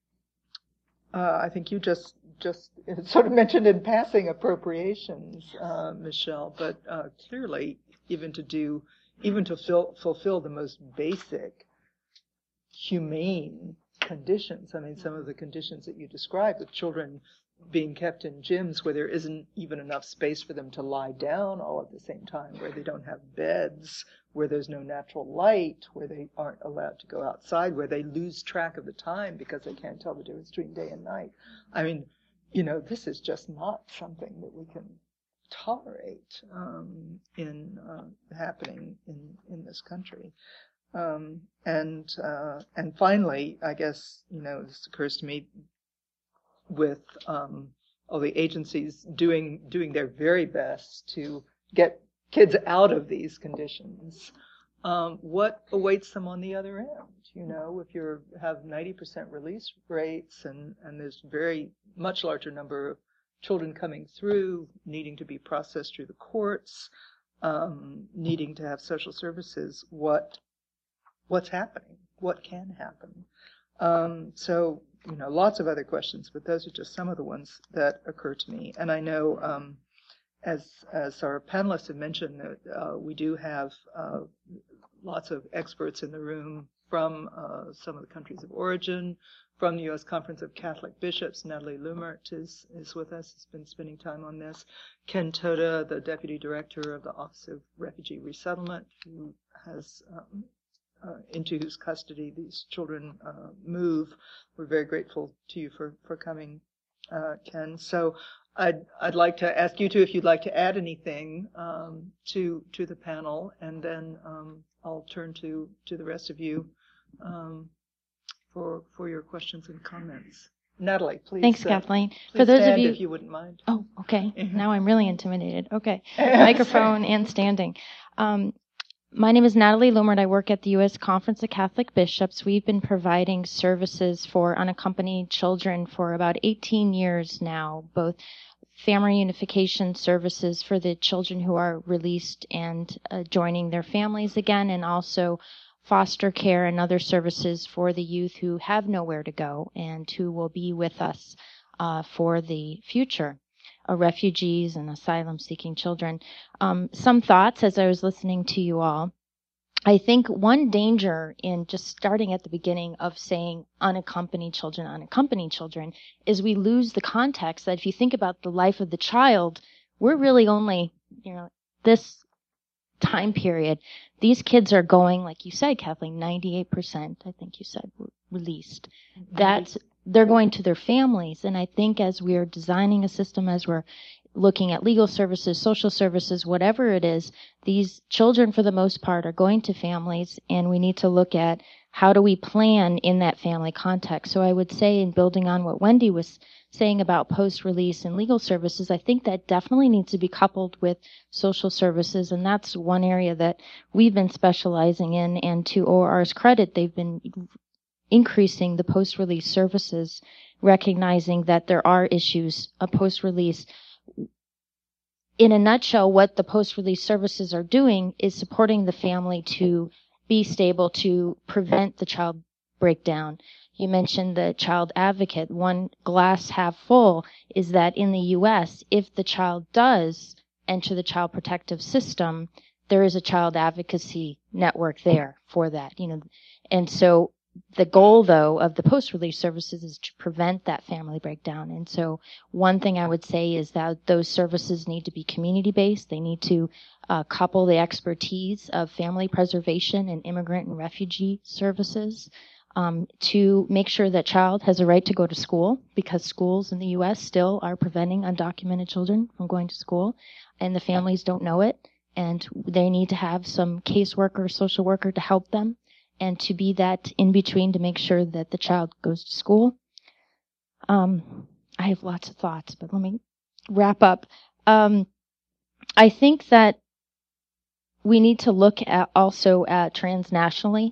I think you just sort of mentioned in passing appropriations, Michelle, but clearly, even to fulfill the most basic humane conditions. I mean, some of the conditions that you described, with children being kept in gyms where there isn't even enough space for them to lie down all at the same time, where they don't have beds, where there's no natural light, where they aren't allowed to go outside, where they lose track of the time because they can't tell the difference between day and night. I mean, this is just not something that we can tolerate happening in this country. And finally, I guess, this occurs to me, with all the agencies doing their very best to get kids out of these conditions, what awaits them on the other end? If you have 90% release rates and there's very much larger number of children coming through, needing to be processed through the courts, needing to have social services, what's happening? What can happen? So, lots of other questions, but those are just some of the ones that occur to me. And I know, as our panelists have mentioned, that we do have lots of experts in the room from some of the countries of origin, from the U.S. Conference of Catholic Bishops. Natalie Lumert is with us, has been spending time on this. Ken Toda, the Deputy Director of the Office of Refugee Resettlement, who has into whose custody these children move. We're very grateful to you for coming, Ken. So I'd like to ask you two if you'd like to add anything to the panel, and then I'll turn to the rest of you for your questions and comments. Natalie, please. Thanks, Kathleen. Please for those stand of you, if you wouldn't mind. Oh, okay. Now I'm really intimidated. Okay, microphone and standing. My name is Natalie Lumert. I work at the U.S. Conference of Catholic Bishops. We've been providing services for unaccompanied children for about 18 years now, both family unification services for the children who are released and joining their families again, and also foster care and other services for the youth who have nowhere to go and who will be with us for the future. Refugees and asylum-seeking children. Some thoughts as I was listening to you all. I think one danger in just starting at the beginning of saying unaccompanied children, is we lose the context that if you think about the life of the child, we're really only, this time period, these kids are going, like you said, Kathleen, 98%, I think you said, released. They're going to their families. And I think as we are designing a system, as we're looking at legal services, social services, whatever it is, these children, for the most part, are going to families, and we need to look at how do we plan in that family context. So I would say, in building on what Wendy was saying about post-release and legal services, I think that definitely needs to be coupled with social services, and that's one area that we've been specializing in, and to OR's credit, they've been increasing the post-release services, recognizing that there are issues of post-release. In a nutshell, what the post-release services are doing is supporting the family to be stable, to prevent the child breakdown. You mentioned the child advocate. One glass half full is that in the U.S., if the child does enter the child protective system, there is a child advocacy network there for that. And so the goal, though, of the post-release services is to prevent that family breakdown. And so one thing I would say is that those services need to be community-based. They need to couple the expertise of family preservation and immigrant and refugee services to make sure that child has a right to go to school, because schools in the U.S. still are preventing undocumented children from going to school, and the families don't know it, and they need to have some caseworker, social worker to help them, and to be that in between to make sure that the child goes to school. I have lots of thoughts, but let me wrap up. I think that we need to look at also at transnationally.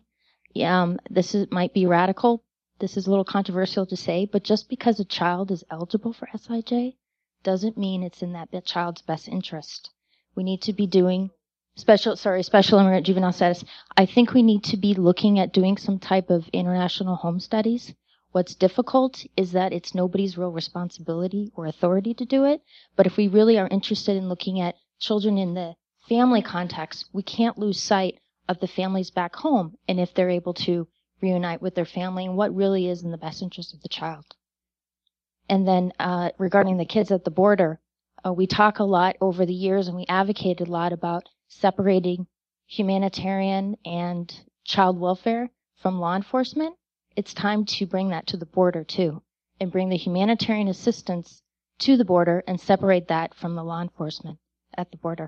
Might be radical. This is a little controversial to say, but just because a child is eligible for SIJ doesn't mean it's in that child's best interest. We need to be doing special immigrant juvenile status. I think we need to be looking at doing some type of international home studies. What's difficult is that it's nobody's real responsibility or authority to do it. But if we really are interested in looking at children in the family context, we can't lose sight of the families back home and if they're able to reunite with their family and what really is in the best interest of the child. And then regarding the kids at the border, we talk a lot over the years and we advocated a lot about separating humanitarian and child welfare from law enforcement. It's time to bring that to the border too, and bring the humanitarian assistance to the border and separate that from the law enforcement at the border.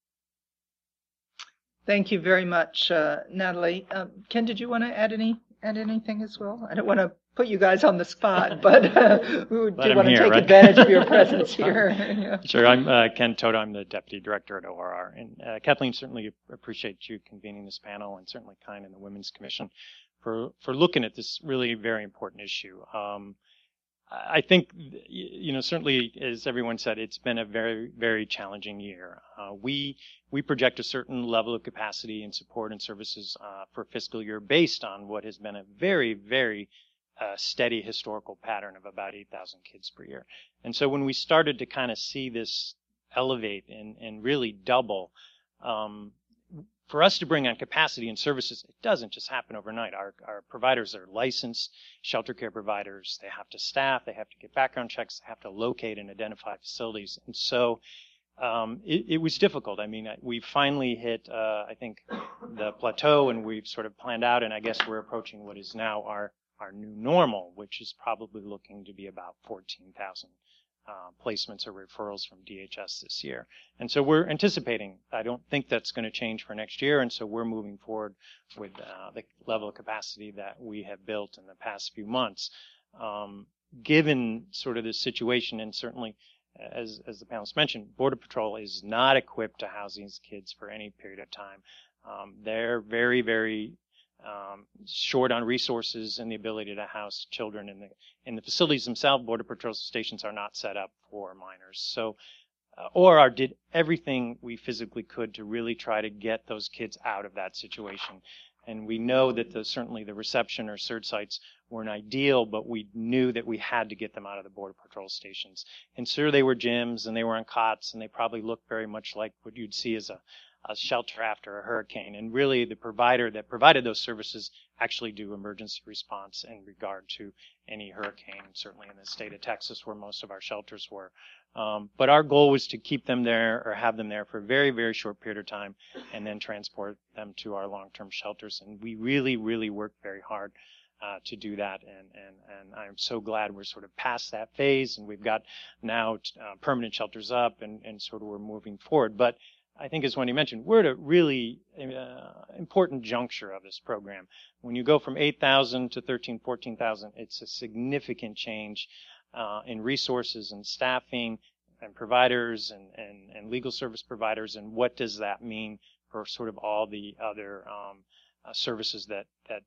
Thank you very much, Natalie. Ken, did you want to add anything as well? I don't want to put you guys on the spot, but we do want to take advantage of your presence here. Yeah. Sure. I'm Ken Toto. I'm the Deputy Director at ORR. And Kathleen, certainly appreciate you convening this panel, and certainly Kind and the Women's Commission for looking at this really very important issue. I think, certainly, as everyone said, it's been a very, very challenging year. We project a certain level of capacity and support and services for fiscal year based on what has been a very, very steady historical pattern of about 8,000 kids per year. And so when we started to kind of see this elevate and really double, for us to bring on capacity and services, it doesn't just happen overnight. Our providers are licensed shelter care providers. They have to staff, they have to get background checks, they have to locate and identify facilities. And so it was difficult. I mean, we finally hit, I think, the plateau, and we've sort of planned out, and I guess we're approaching what is now our new normal, which is probably looking to be about 14,000 placements or referrals from DHS this year. And so we're anticipating, I don't think that's going to change for next year, and so we're moving forward with the level of capacity that we have built in the past few months. Given sort of this situation, and certainly as the panelists mentioned, Border Patrol is not equipped to house these kids for any period of time. They're very, very short on resources and the ability to house children in the facilities themselves. Border Patrol stations are not set up for minors. So ORR did everything we physically could to really try to get those kids out of that situation. And we know that certainly the reception or surge sites weren't ideal, but we knew that we had to get them out of the Border Patrol stations. And sure, they were gyms and they were on cots, and they probably looked very much like what you'd see as a a shelter after a hurricane. And really the provider that provided those services actually do emergency response in regard to any hurricane, certainly in the state of Texas where most of our shelters were. But our goal was to keep them there or have them there for a very, very short period of time and then transport them to our long-term shelters. And we really, really worked very hard to do that. And I'm so glad we're sort of past that phase and we've got now permanent shelters up and sort of we're moving forward. But I think as Wendy mentioned, we're at a really important juncture of this program. When you go from 8,000 to 13,000, 14,000, it's a significant change in resources and staffing and providers and legal service providers, and what does that mean for sort of all the other services that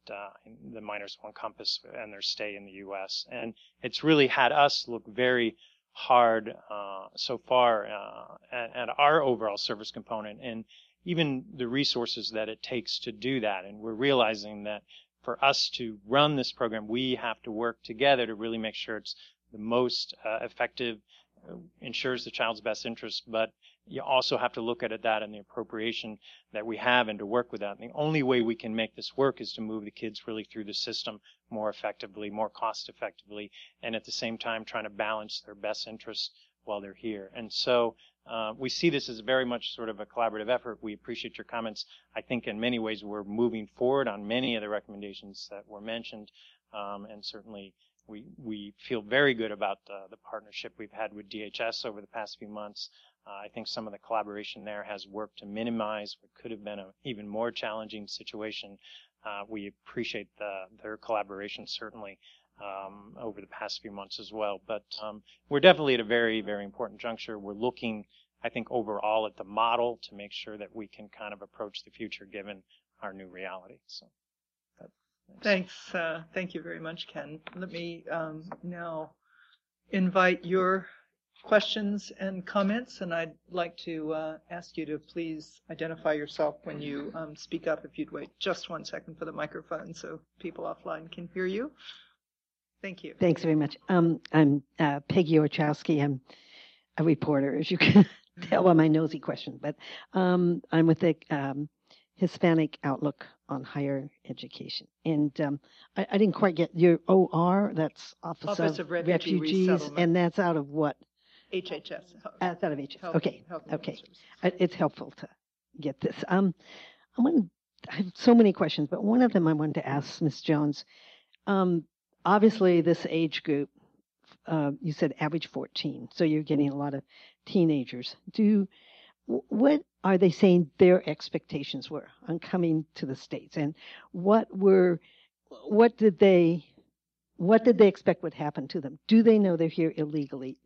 the minors will encompass and their stay in the U.S. And it's really had us look very hard so far at our overall service component and even the resources that it takes to do that. And we're realizing that for us to run this program, we have to work together to really make sure it's the most effective, ensures the child's best interest, but you also have to look at that and the appropriation that we have and to work with that. And the only way we can make this work is to move the kids really through the system more effectively, more cost effectively, and at the same time trying to balance their best interests while they're here. And so we see this as very much sort of a collaborative effort. We appreciate your comments. I think in many ways we're moving forward on many of the recommendations that were mentioned, and certainly we feel very good about the partnership we've had with DHS over the past few months. I think some of the collaboration there has worked to minimize what could have been an even more challenging situation. We appreciate their collaboration certainly over the past few months as well. But we're definitely at a very, very important juncture. We're looking, I think, overall at the model to make sure that we can kind of approach the future given our new reality. So. Thanks. Thank you very much, Ken. Let me now invite your questions and comments, and I'd like to ask you to please identify yourself when you speak up. If you'd wait just 1 second for the microphone so people offline can hear you. Thank you. Thanks very much. I'm Peggy Orchowski. I'm a reporter, as you can tell by my nosy question, but I'm with the Hispanic Outlook on Higher Education. And I didn't quite get your OR, that's Office of Refugees, and that's out of what? HHS. That's out of HHS. Health, okay. Health okay. It's helpful to get this. I have so many questions, but one of them I wanted to ask Ms. Jones. Obviously, this age group, you said average 14, so you're getting a lot of teenagers. What are they saying their expectations were on coming to the States, and what did they expect would happen to them? Do they know they're here illegally?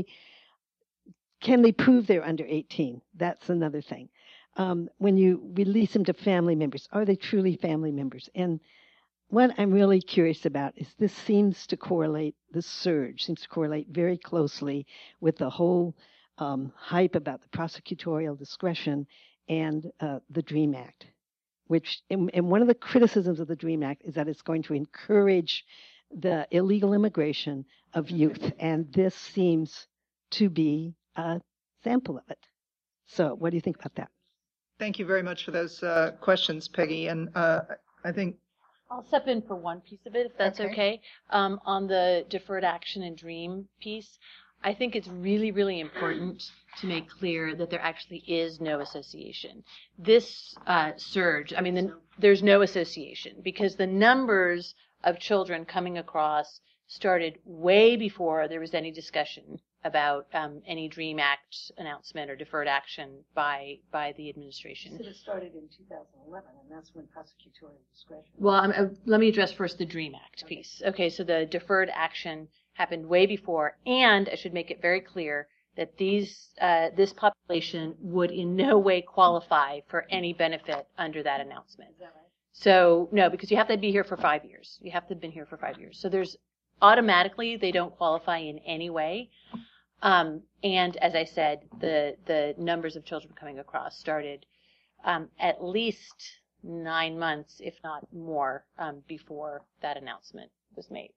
Can they prove they're under 18? That's another thing. When you release them to family members, are they truly family members? And what I'm really curious about is this surge seems to correlate very closely with the whole hype about the prosecutorial discretion and the DREAM Act, which, and one of the criticisms of the DREAM Act is that it's going to encourage the illegal immigration of youth, and this seems to be a sample of it. So what do you think about that? Thank you very much for those questions, Peggy. And I think I'll step in for one piece of it, if that's okay. On the deferred action and DREAM piece, I think it's really, really important to make clear that there actually is no association. This surge, there's no association because the numbers of children coming across started way before there was any discussion about any DREAM Act announcement or deferred action by the administration. So it started in 2011, and that's when prosecutorial discretion. Well, let me address first the DREAM Act piece. Okay, so the deferred action happened way before, and I should make it very clear that this population would in no way qualify for any benefit under that announcement. Is that right? So no, because you have to be here for 5 years. You have to have been here for 5 years. So there's automatically they don't qualify in any way. And as I said, the numbers of children coming across started at least 9 months, if not more, before that announcement was made.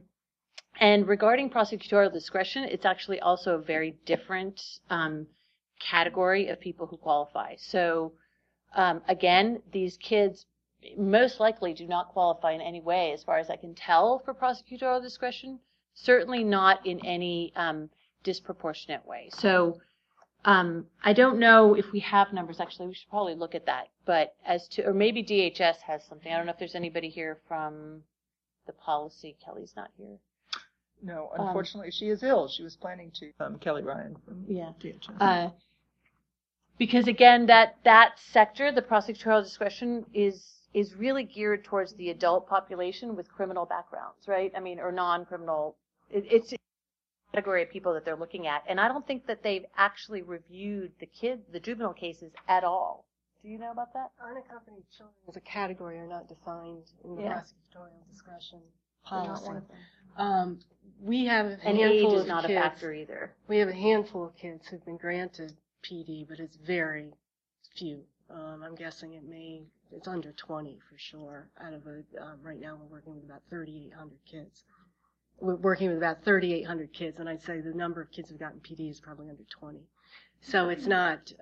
And regarding prosecutorial discretion, it's actually also a very different category of people who qualify. So again, these kids most likely do not qualify in any way, as far as I can tell, for prosecutorial discretion. Certainly not in any disproportionate way. So I don't know if we have numbers. Actually, we should probably look at that. But as to, or maybe DHS has something. I don't know if there's anybody here from the policy. Kelly's not here. No, unfortunately, she is ill. She was planning to. Kelly Ryan from DHS. Because again, that sector, the prosecutorial discretion, is really geared towards the adult population with criminal backgrounds, right? I mean, or non-criminal. It's a category of people that they're looking at, and I don't think that they've actually reviewed the juvenile cases at all. Do you know about that? Unaccompanied children as a category are not defined in the Yeah. prosecutorial discretion They're not policy. one of them. We have a And age handful is of not a kids. factor either. We have a handful of kids who've been granted PD, but it's very few. I'm guessing it's under 20 for sure. Out of right now we're working with about 3,800 kids. We're working with about 3,800 kids, and I'd say the number of kids who've gotten PD is probably under 20. So it's not.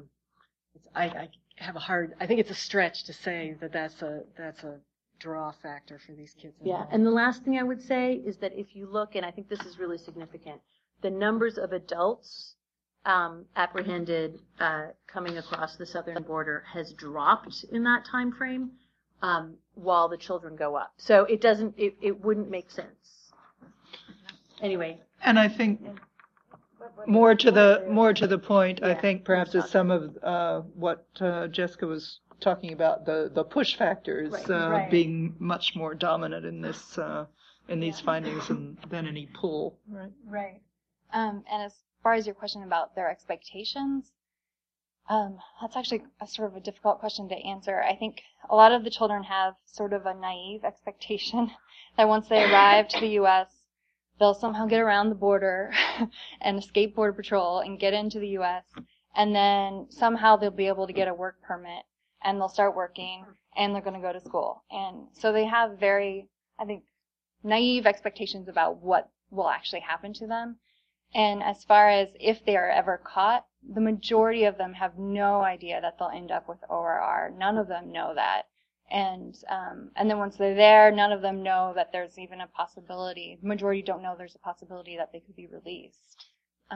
I think it's a stretch to say that that's a draw factor for these kids. Yeah, and the last thing I would say is that if you look, and I think this is really significant, the numbers of adults apprehended coming across the southern border has dropped in that time frame, while the children go up. So it wouldn't make sense. Anyway. And I think more to the point, I think perhaps is some of what Jessica was talking about, the push factors Right. being much more dominant in this in these findings than any pull. Right. Right. And as far as your question about their expectations, that's actually a sort of a difficult question to answer. I think a lot of the children have sort of a naive expectation that once they arrive to the U.S., they'll somehow get around the border and escape Border Patrol and get into the U.S., and then somehow they'll be able to get a work permit, and they'll start working, and they're going to go to school. And so they have very, I think, naive expectations about what will actually happen to them. And as far as if they are ever caught, the majority of them have no idea that they'll end up with ORR. None of them know that. And then once they're there, none of them know that there's even a possibility. The majority don't know there's a possibility that they could be released.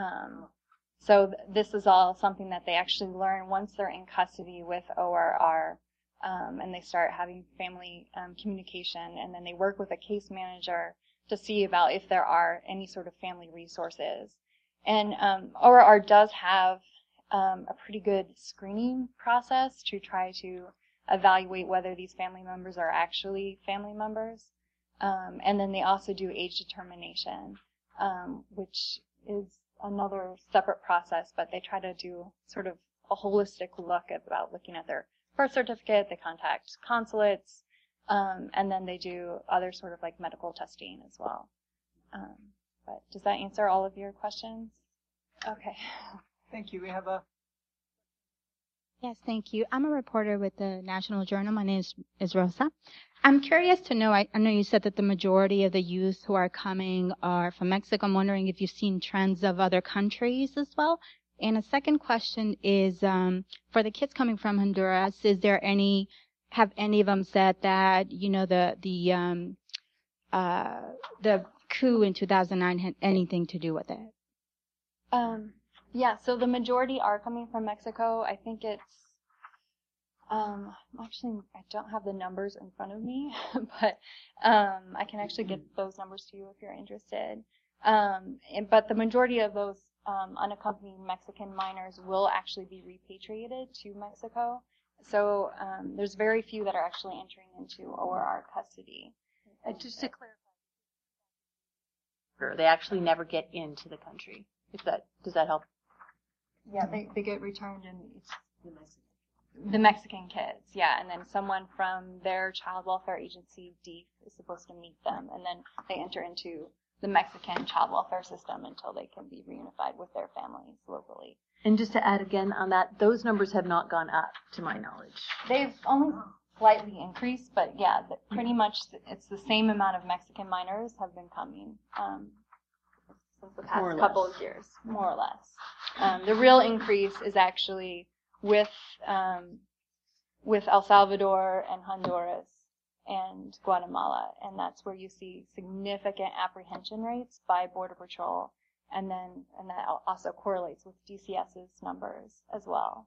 So this is all something that they actually learn once they're in custody with ORR, and they start having family communication, and then they work with a case manager to see about if there are any sort of family resources. And ORR does have a pretty good screening process to try to evaluate whether these family members are actually family members. And then they also do age determination, which is another separate process, but they try to do sort of a holistic look about looking at their birth certificate. They contact consulates, and then they do other sort of like medical testing as well. But does that answer all of your questions? Okay. Thank you. We have a. Yes, thank you. I'm a reporter with the National Journal. My name is Rosa. I'm curious to know, I know you said that the majority of the youth who are coming are from Mexico. I'm wondering if you've seen trends of other countries as well. And a second question is, for the kids coming from Honduras, have any of them said that, you know, the coup in 2009 had anything to do with it? Yeah, so the majority are coming from Mexico. I think it's, actually, I don't have the numbers in front of me, but I can actually get those numbers to you if you're interested. But the majority of those unaccompanied Mexican minors will actually be repatriated to Mexico. So there's very few that are actually entering into ORR custody. Just to clarify, they actually never get into the country. Does that help? Yeah, they get returned, and it's the Mexican kids, yeah, and then someone from their child welfare agency, DEEF, is supposed to meet them, and then they enter into the Mexican child welfare system until they can be reunified with their families locally. And just to add again on that, those numbers have not gone up, to my knowledge. They've only slightly increased, but yeah, pretty much it's the same amount of Mexican minors have been coming. since the past couple of years, more or less. The real increase is actually with El Salvador and Honduras and Guatemala, and that's where you see significant apprehension rates by Border Patrol, and that also correlates with DCS's numbers as well.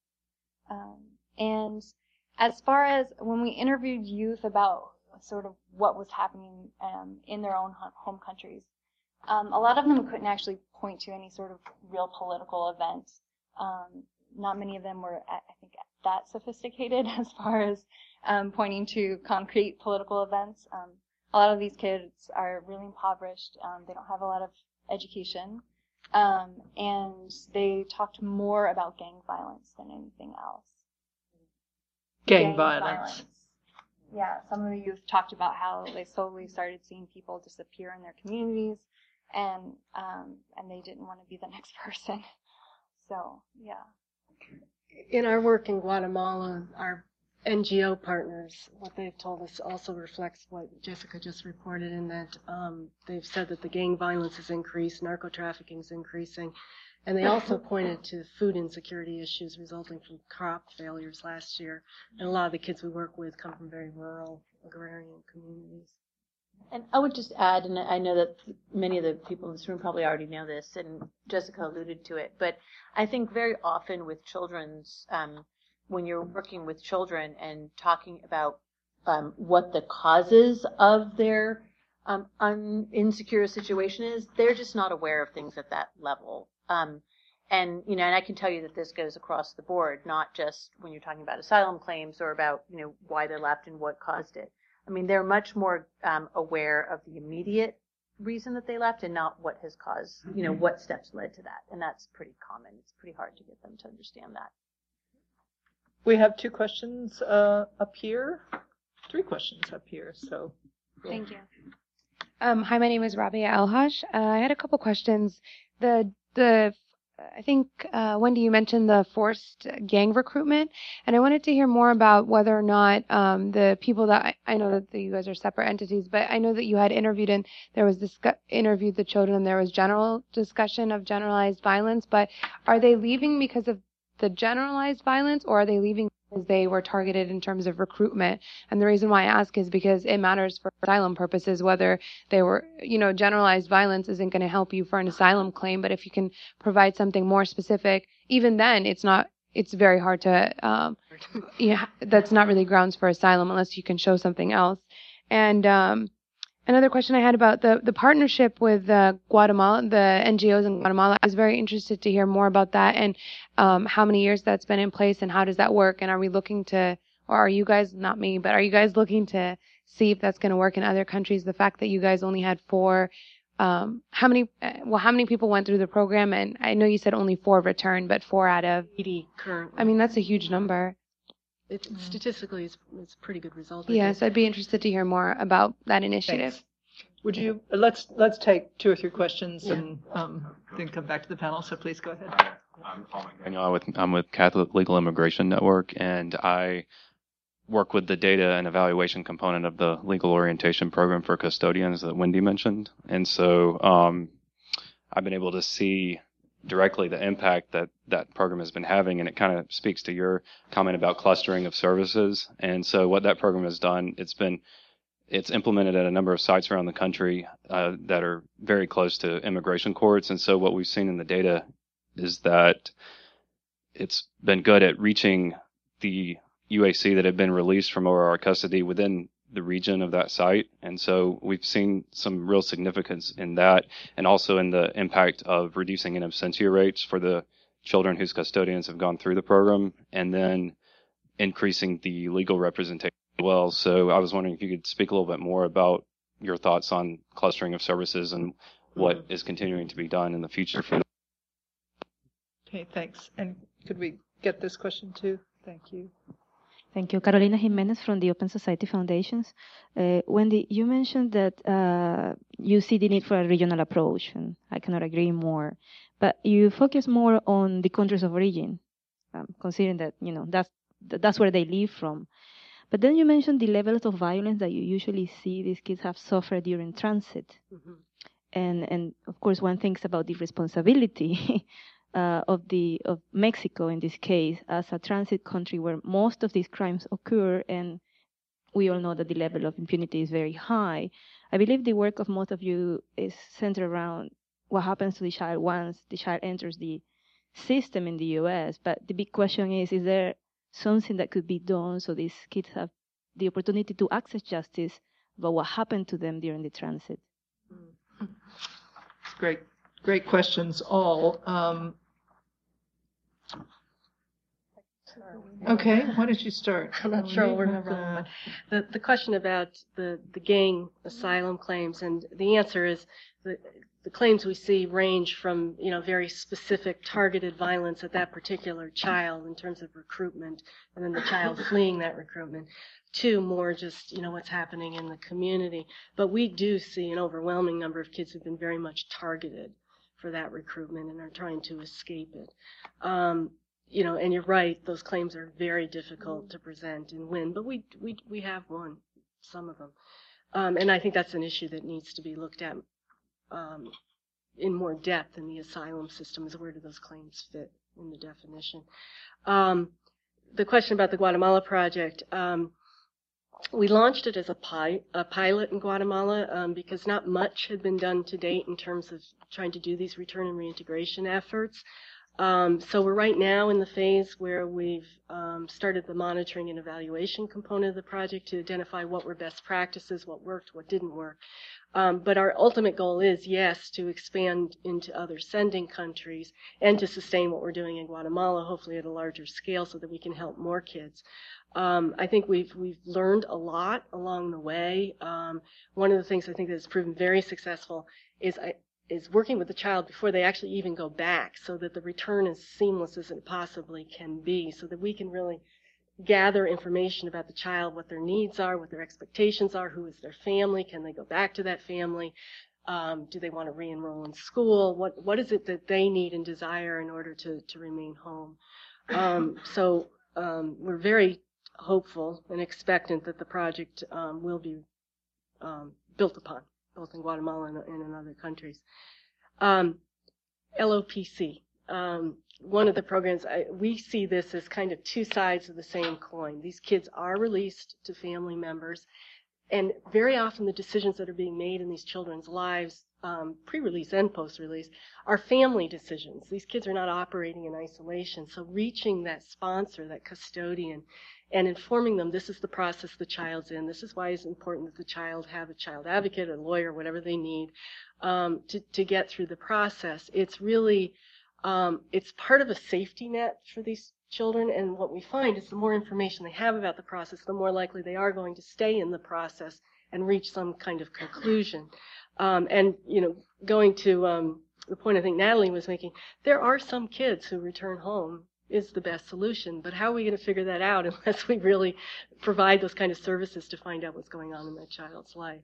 And as far as when we interviewed youth about sort of what was happening in their own home countries, a lot of them couldn't actually point to any sort of real political event. Not many of them were, I think, that sophisticated as far as pointing to concrete political events. A lot of these kids are really impoverished. They don't have a lot of education. And they talked more about gang violence than anything else. Gang violence. Yeah, some of the youth talked about how they slowly started seeing people disappear in their communities, and they didn't want to be the next person. So, yeah. In our work in Guatemala, our NGO partners, what they've told us also reflects what Jessica just reported, in that they've said that the gang violence has increased, narco trafficking is increasing, and they also pointed to food insecurity issues resulting from crop failures last year. And a lot of the kids we work with come from very rural, agrarian communities. And I would just add, and I know that many of the people in this room probably already know this, and Jessica alluded to it, but I think very often with children's, when you're working with children and talking about what the causes of their insecure situation is, they're just not aware of things at that level. And I can tell you that this goes across the board, not just when you're talking about asylum claims or about, why they left and what caused it. I mean, they're much more aware of the immediate reason that they left and not what has caused, what steps led to that. And that's pretty common. It's pretty hard to get them to understand that. We have 2 questions up here, 3 questions up here. So, thank you. Hi, my name is Rabia Alhash. I had a couple questions. I think, Wendy, you mentioned the forced gang recruitment, and I wanted to hear more about whether or not the people that I know that you guys are separate entities, but I know that you had interviewed and there was interviewed the children, and there was general discussion of generalized violence, but are they leaving because of the generalized violence, or are they leaving because they were targeted in terms of recruitment? And the reason why I ask is because it matters for asylum purposes whether they were, generalized violence isn't going to help you for an asylum claim, but if you can provide something more specific, even then it's very hard to, that's not really grounds for asylum unless you can show something else. And another question I had about the partnership with Guatemala, the NGOs in Guatemala. I was very interested to hear more about that and how many years that's been in place and how does that work? And are we looking to, or are you guys, not me, but are you guys looking to see if that's going to work in other countries? The fact that you guys only had 4, how many people went through the program? And I know you said only 4 returned, but 4 out of 80 currently. I mean, that's a huge number. Statistically, it's a pretty good result. Yes, I'd be interested to hear more about that initiative. Thanks. Would you let's take 2 or 3 questions and then come back to the panel. So please go ahead. I'm Paul McDaniel. I'm with Catholic Legal Immigration Network, and I work with the data and evaluation component of the legal orientation program for custodians that Wendy mentioned. And so I've been able to see directly the impact that program has been having, and it kind of speaks to your comment about clustering of services. And so what that program has done, it's implemented at a number of sites around the country that are very close to immigration courts. And so what we've seen in the data is that it's been good at reaching the UAC that have been released from ORR custody within the region of that site. And so we've seen some real significance in that, and also in the impact of reducing in absentia rates for the children whose custodians have gone through the program, and then increasing the legal representation as well. So I was wondering if you could speak a little bit more about your thoughts on clustering of services and what is continuing to be done in the future for that. Okay, thanks. And could we get this question too? Thank you. Thank you. Carolina Jimenez from the Open Society Foundations. Wendy, you mentioned that you see the need for a regional approach, and I cannot agree more. But you focus more on the countries of origin, considering that, that's where they live from. But then you mentioned the levels of violence that you usually see these kids have suffered during transit. Mm-hmm. And of course, one thinks about the responsibility of Mexico in this case as a transit country where most of these crimes occur, and we all know that the level of impunity is very high. I believe the work of most of you is centered around what happens to the child once the child enters the system in the U.S. But the big question is there something that could be done so these kids have the opportunity to access justice about what happened to them during the transit? Great questions all. Okay, why don't you start? I'm not sure where we're going, but the question about the gang asylum claims, and the answer is the claims we see range from, very specific targeted violence at that particular child in terms of recruitment, and then the child fleeing that recruitment, to more just, what's happening in the community. But we do see an overwhelming number of kids who've been very much targeted for that recruitment and are trying to escape it. And you're right, those claims are very difficult to present and win, but we have won some of them. And I think that's an issue that needs to be looked at in more depth in the asylum system, is where do those claims fit in the definition. The question about the Guatemala project, we launched it as a pilot in Guatemala because not much had been done to date in terms of trying to do these return and reintegration efforts. So we're right now in the phase where we've started the monitoring and evaluation component of the project to identify what were best practices, what worked, what didn't work. But our ultimate goal is, yes, to expand into other sending countries and to sustain what we're doing in Guatemala, hopefully at a larger scale so that we can help more kids. I think we've learned a lot along the way. One of the things I think that has proven very successful is working with the child before they actually even go back, so that the return is seamless as it possibly can be, so that we can really gather information about the child, what their needs are, what their expectations are, who is their family, can they go back to that family, do they want to re-enroll in school, what is it that they need and desire in order to remain home. So we're very hopeful and expectant that the project will be built upon, both in Guatemala and in other countries. LOPC. One of the programs, we see this as kind of two sides of the same coin. These kids are released to family members, and very often the decisions that are being made in these children's lives, pre-release and post-release, are family decisions. These kids are not operating in isolation, so reaching that sponsor, that custodian, and informing them this is the process the child's in, this is why it's important that the child have a child advocate, a lawyer, whatever they need, to get through the process. It's really it's part of a safety net for these children, and what we find is the more information they have about the process, the more likely they are going to stay in the process and reach some kind of conclusion. And, going to the point I think Natalie was making, there are some kids who return home is the best solution, but how are we going to figure that out unless we really provide those kind of services to find out what's going on in that child's life?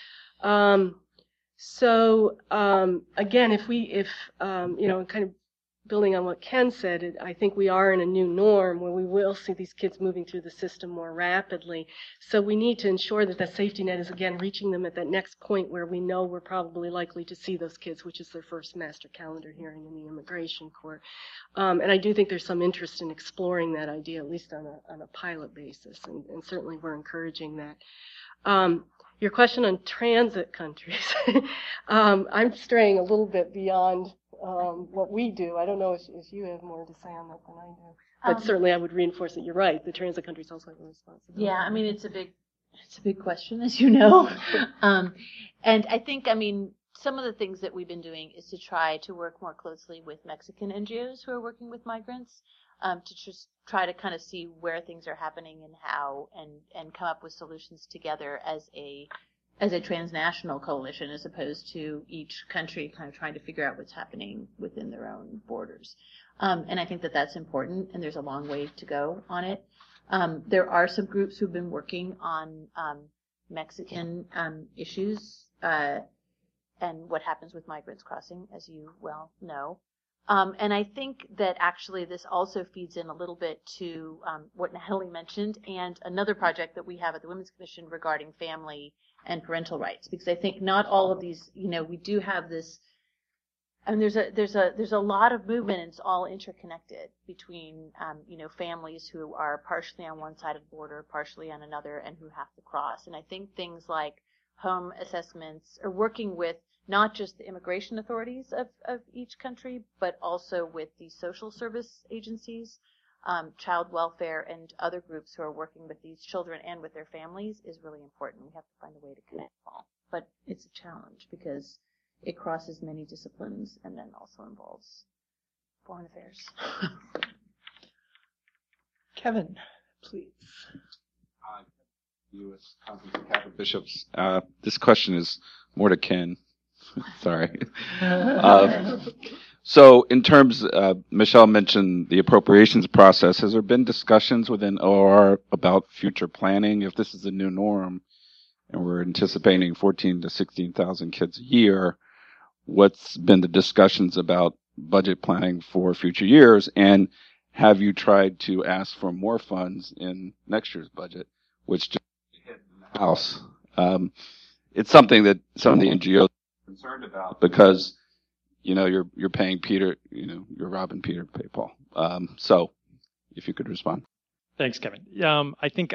Again, if kind of building on what Ken said, I think we are in a new norm where we will see these kids moving through the system more rapidly. So we need to ensure that the safety net is, again, reaching them at that next point where we know we're probably likely to see those kids, which is their first master calendar hearing in the immigration court. And I do think there's some interest in exploring that idea, at least on a pilot basis, and certainly we're encouraging that. Your question on transit countries, I'm straying a little bit beyond what we do. I don't know if you have more to say on that than I do. But certainly I would reinforce that you're right. The transit countries also have a responsibility. Yeah, I mean, it's a big question, as you know. And I think, some of the things that we've been doing is to try to work more closely with Mexican NGOs who are working with migrants, to just try to kind of see where things are happening and how, and come up with solutions together as a transnational coalition, as opposed to each country kind of trying to figure out what's happening within their own borders. And I think that that's important, and there's a long way to go on it. There are some groups who've been working on Mexican issues and what happens with migrants crossing, as you well know. And I think that actually this also feeds in a little bit to what Natalie mentioned, and another project that we have at the Women's Commission regarding family and parental rights, because I think not all of these, we do have this, and there's a lot of movement, and it's all interconnected between, families who are partially on one side of the border, partially on another, and who have to cross. And I think things like home assessments, or working with not just the immigration authorities of each country, but also with the social service agencies, child welfare, and other groups who are working with these children and with their families is really important. We have to find a way to connect them all. But it's a challenge because it crosses many disciplines and then also involves foreign affairs. Kevin, please. U.S. Conference of Catholic Bishops. This question is more to Ken. Sorry. So in terms, Michelle mentioned the appropriations process. Has there been discussions within OR about future planning? If this is a new norm and we're anticipating 14,000 to 16,000 kids a year, what's been the discussions about budget planning for future years? And have you tried to ask for more funds in next year's budget, which just hit in the House? It's something that some of the NGOs are concerned about because, you're paying Peter, you're robbing Peter to pay Paul. So if you could respond. Thanks, Kevin. I think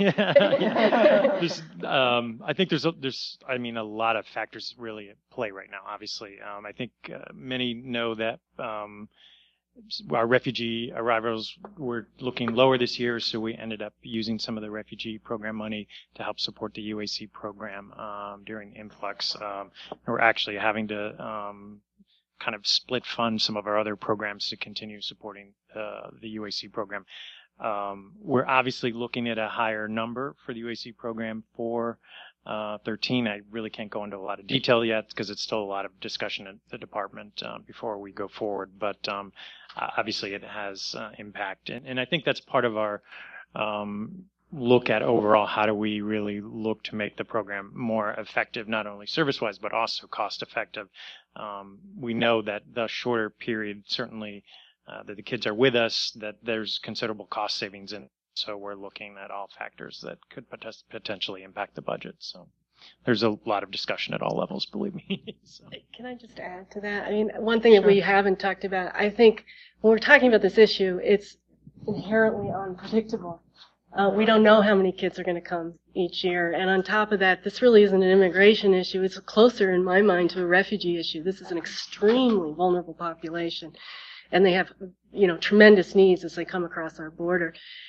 there's a lot of factors really at play right now. Obviously, I think many know that our refugee arrivals were looking lower this year, so we ended up using some of the refugee program money to help support the UAC program during influx. We're actually having to kind of split fund some of our other programs to continue supporting the UAC program. We're obviously looking at a higher number for the UAC program for 13. I really can't go into a lot of detail yet because it's still a lot of discussion at the department before we go forward. But obviously it has impact. And I think that's part of our look at overall how do we really look to make the program more effective, not only service-wise, but also cost-effective. We know that the shorter period, certainly that the kids are with us, that there's considerable cost savings in it. So we're looking at all factors that could potentially impact the budget. So there's a lot of discussion at all levels, believe me. So. Can I just add to that? I mean, one thing that we haven't talked about, I think when we're talking about this issue, it's inherently unpredictable. We don't know how many kids are going to come each year. And on top of that, this really isn't an immigration issue. It's closer, in my mind, to a refugee issue. This is an extremely vulnerable population. And they have, tremendous needs as they come across our border.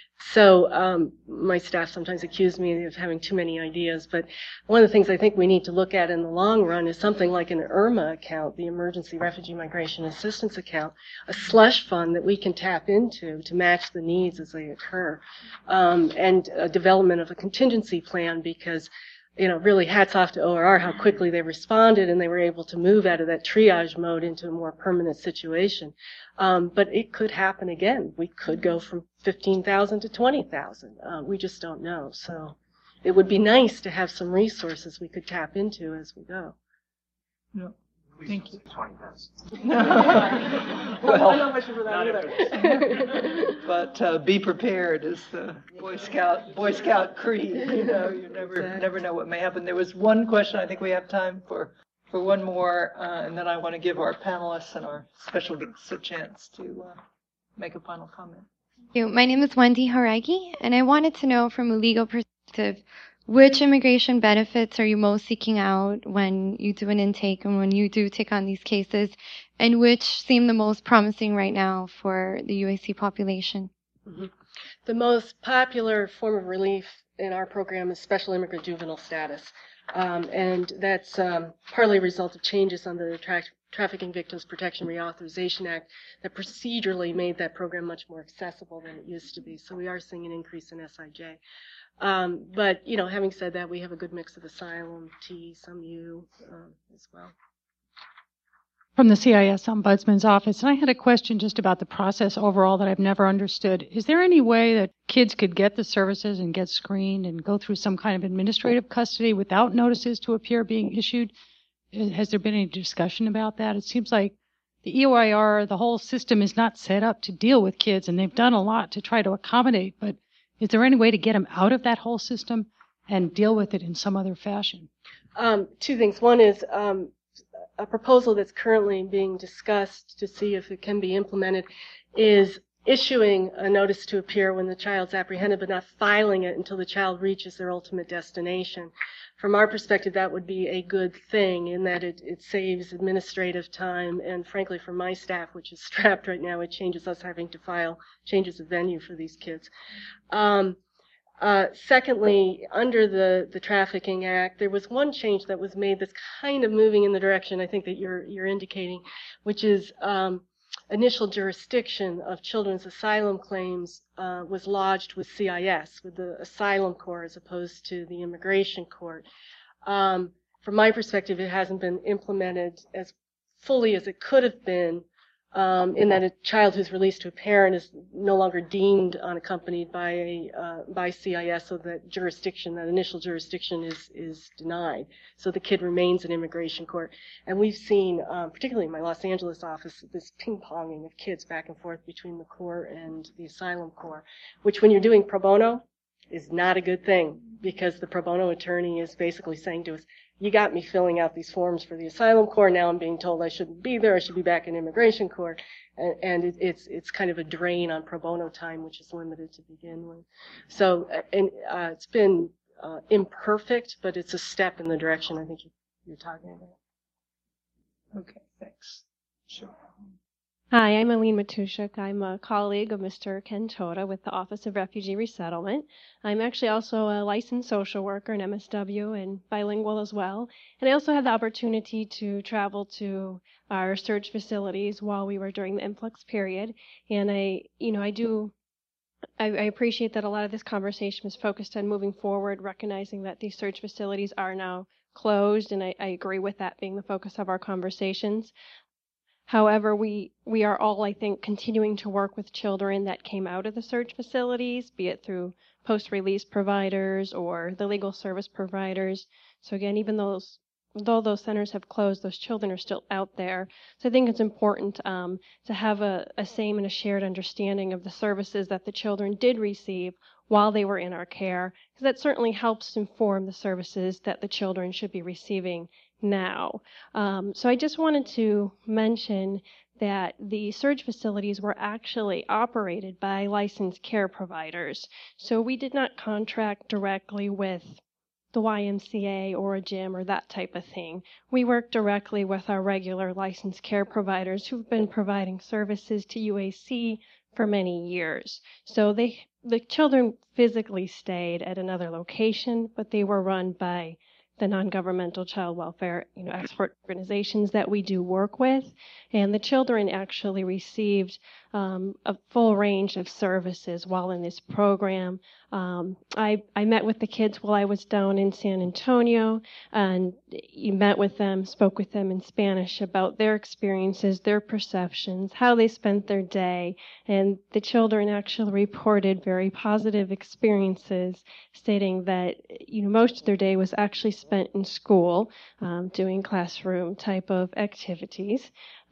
So my staff sometimes accuse me of having too many ideas, but one of the things I think we need to look at in the long run is something like an IRMA account, the Emergency Refugee Migration Assistance Account, a slush fund that we can tap into to match the needs as they occur, and a development of a contingency plan because really hats off to ORR how quickly they responded and they were able to move out of that triage mode into a more permanent situation. But it could happen again. We could go from 15,000 to 20,000. We just don't know. So it would be nice to have some resources we could tap into as we go. No. Thank you. 20,000. Well, I'm not much for that either. But be prepared is the Boy Scout creed. You never know what may happen. There was one question. I think we have time for one more, and then I want to give our panelists and our special guests a chance to make a final comment. Thank you. My name is Wendy Haragi, and I wanted to know from a legal perspective, which immigration benefits are you most seeking out when you do an intake and when you do take on these cases, and which seem the most promising right now for the UAC population? Mm-hmm. The most popular form of relief in our program is special immigrant juvenile status, and that's partly a result of changes under the Trafficking Victims Protection Reauthorization Act that procedurally made that program much more accessible than it used to be. So we are seeing an increase in SIJ. But, having said that, we have a good mix of asylum, T, some U as well. From the CIS Ombudsman's Office, and I had a question just about the process overall that I've never understood. Is there any way that kids could get the services and get screened and go through some kind of administrative custody without notices to appear being issued? Has there been any discussion about that? It seems like the EOIR, the whole system is not set up to deal with kids, and they've done a lot to try to accommodate, but is there any way to get them out of that whole system and deal with it in some other fashion? Two things. One is a proposal that's currently being discussed to see if it can be implemented is issuing a notice to appear when the child's apprehended, but not filing it until the child reaches their ultimate destination. From our perspective, that would be a good thing in that it saves administrative time, and frankly, for my staff, which is strapped right now, it changes us having to file changes of venue for these kids. Secondly, under the Trafficking Act, there was one change that was made that's kind of moving in the direction I think that you're indicating, which is initial jurisdiction of children's asylum claims was lodged with CIS, with the asylum court, as opposed to the immigration court. From my perspective, it hasn't been implemented as fully as it could have been, in that a child who's released to a parent is no longer deemed unaccompanied by CIS, so that jurisdiction, that initial jurisdiction, is denied. So the kid remains in immigration court. And we've seen, particularly in my Los Angeles office, this ping-ponging of kids back and forth between the court and the asylum court, which when you're doing pro bono is not a good thing, because the pro bono attorney is basically saying to us, you got me filling out these forms for the asylum court, now I'm being told I shouldn't be there, I should be back in immigration court, and it's kind of a drain on pro bono time, which is limited to begin with. So, it's been imperfect, but it's a step in the direction I think you're talking about. Okay, thanks. Sure. Hi, I'm Aline Matushuk. I'm a colleague of Mr. Ken Toda with the Office of Refugee Resettlement. I'm actually also a licensed social worker, an MSW, and bilingual as well. And I also had the opportunity to travel to our search facilities while we were during the influx period. And I appreciate that a lot of this conversation is focused on moving forward, recognizing that these search facilities are now closed, and I agree with that being the focus of our conversations. However, we are all, I think, continuing to work with children that came out of the search facilities, be it through post-release providers or the legal service providers. So again, even though those centers have closed, those children are still out there. So I think it's important to have a same and a shared understanding of the services that the children did receive while they were in our care, because that certainly helps inform the services that the children should be receiving now. So I just wanted to mention that the search facilities were actually operated by licensed care providers. So we did not contract directly with the YMCA or a gym or that type of thing. We work directly with our regular licensed care providers who've been providing services to UAC for many years. So the children physically stayed at another location, but they were run by the non-governmental child welfare, expert organizations that we do work with, and the children actually received a full range of services while in this program. I met with the kids while I was down in San Antonio, and you met with them, spoke with them in Spanish about their experiences, their perceptions, how they spent their day, and the children actually reported very positive experiences, stating that most of their day was actually spent in school, doing classroom type of activities.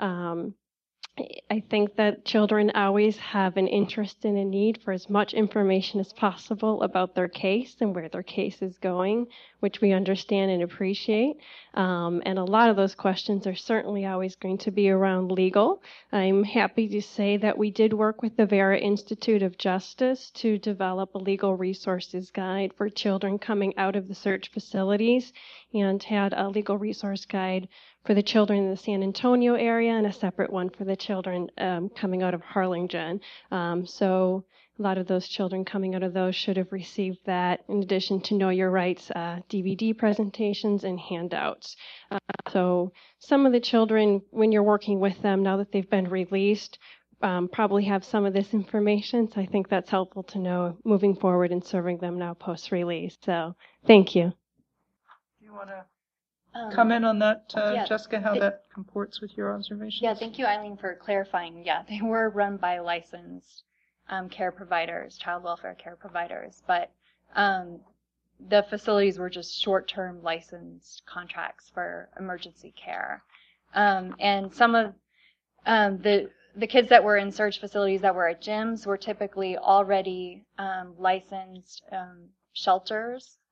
I think that children always have an interest and a need for as much information as possible about their case and where their case is going, which we understand and appreciate. And a lot of those questions are certainly always going to be around legal. I'm happy to say that we did work with the Vera Institute of Justice to develop a legal resources guide for children coming out of the search facilities, and had a legal resource guide for the children in the San Antonio area and a separate one for the children coming out of Harlingen. So a lot of those children coming out of those should have received that, in addition to Know Your Rights DVD presentations and handouts. So some of the children, when you're working with them, now that they've been released, probably have some of this information. So I think that's helpful to know moving forward and serving them now post-release. So thank you. Do you want to comment on that, yeah, Jessica, how that comports with your observations? Yeah, thank you, Eileen, for clarifying. Yeah, they were run by licensed care providers, child welfare care providers, but the facilities were just short-term licensed contracts for emergency care. And some of the kids that were in search facilities that were at gyms were typically already licensed shelters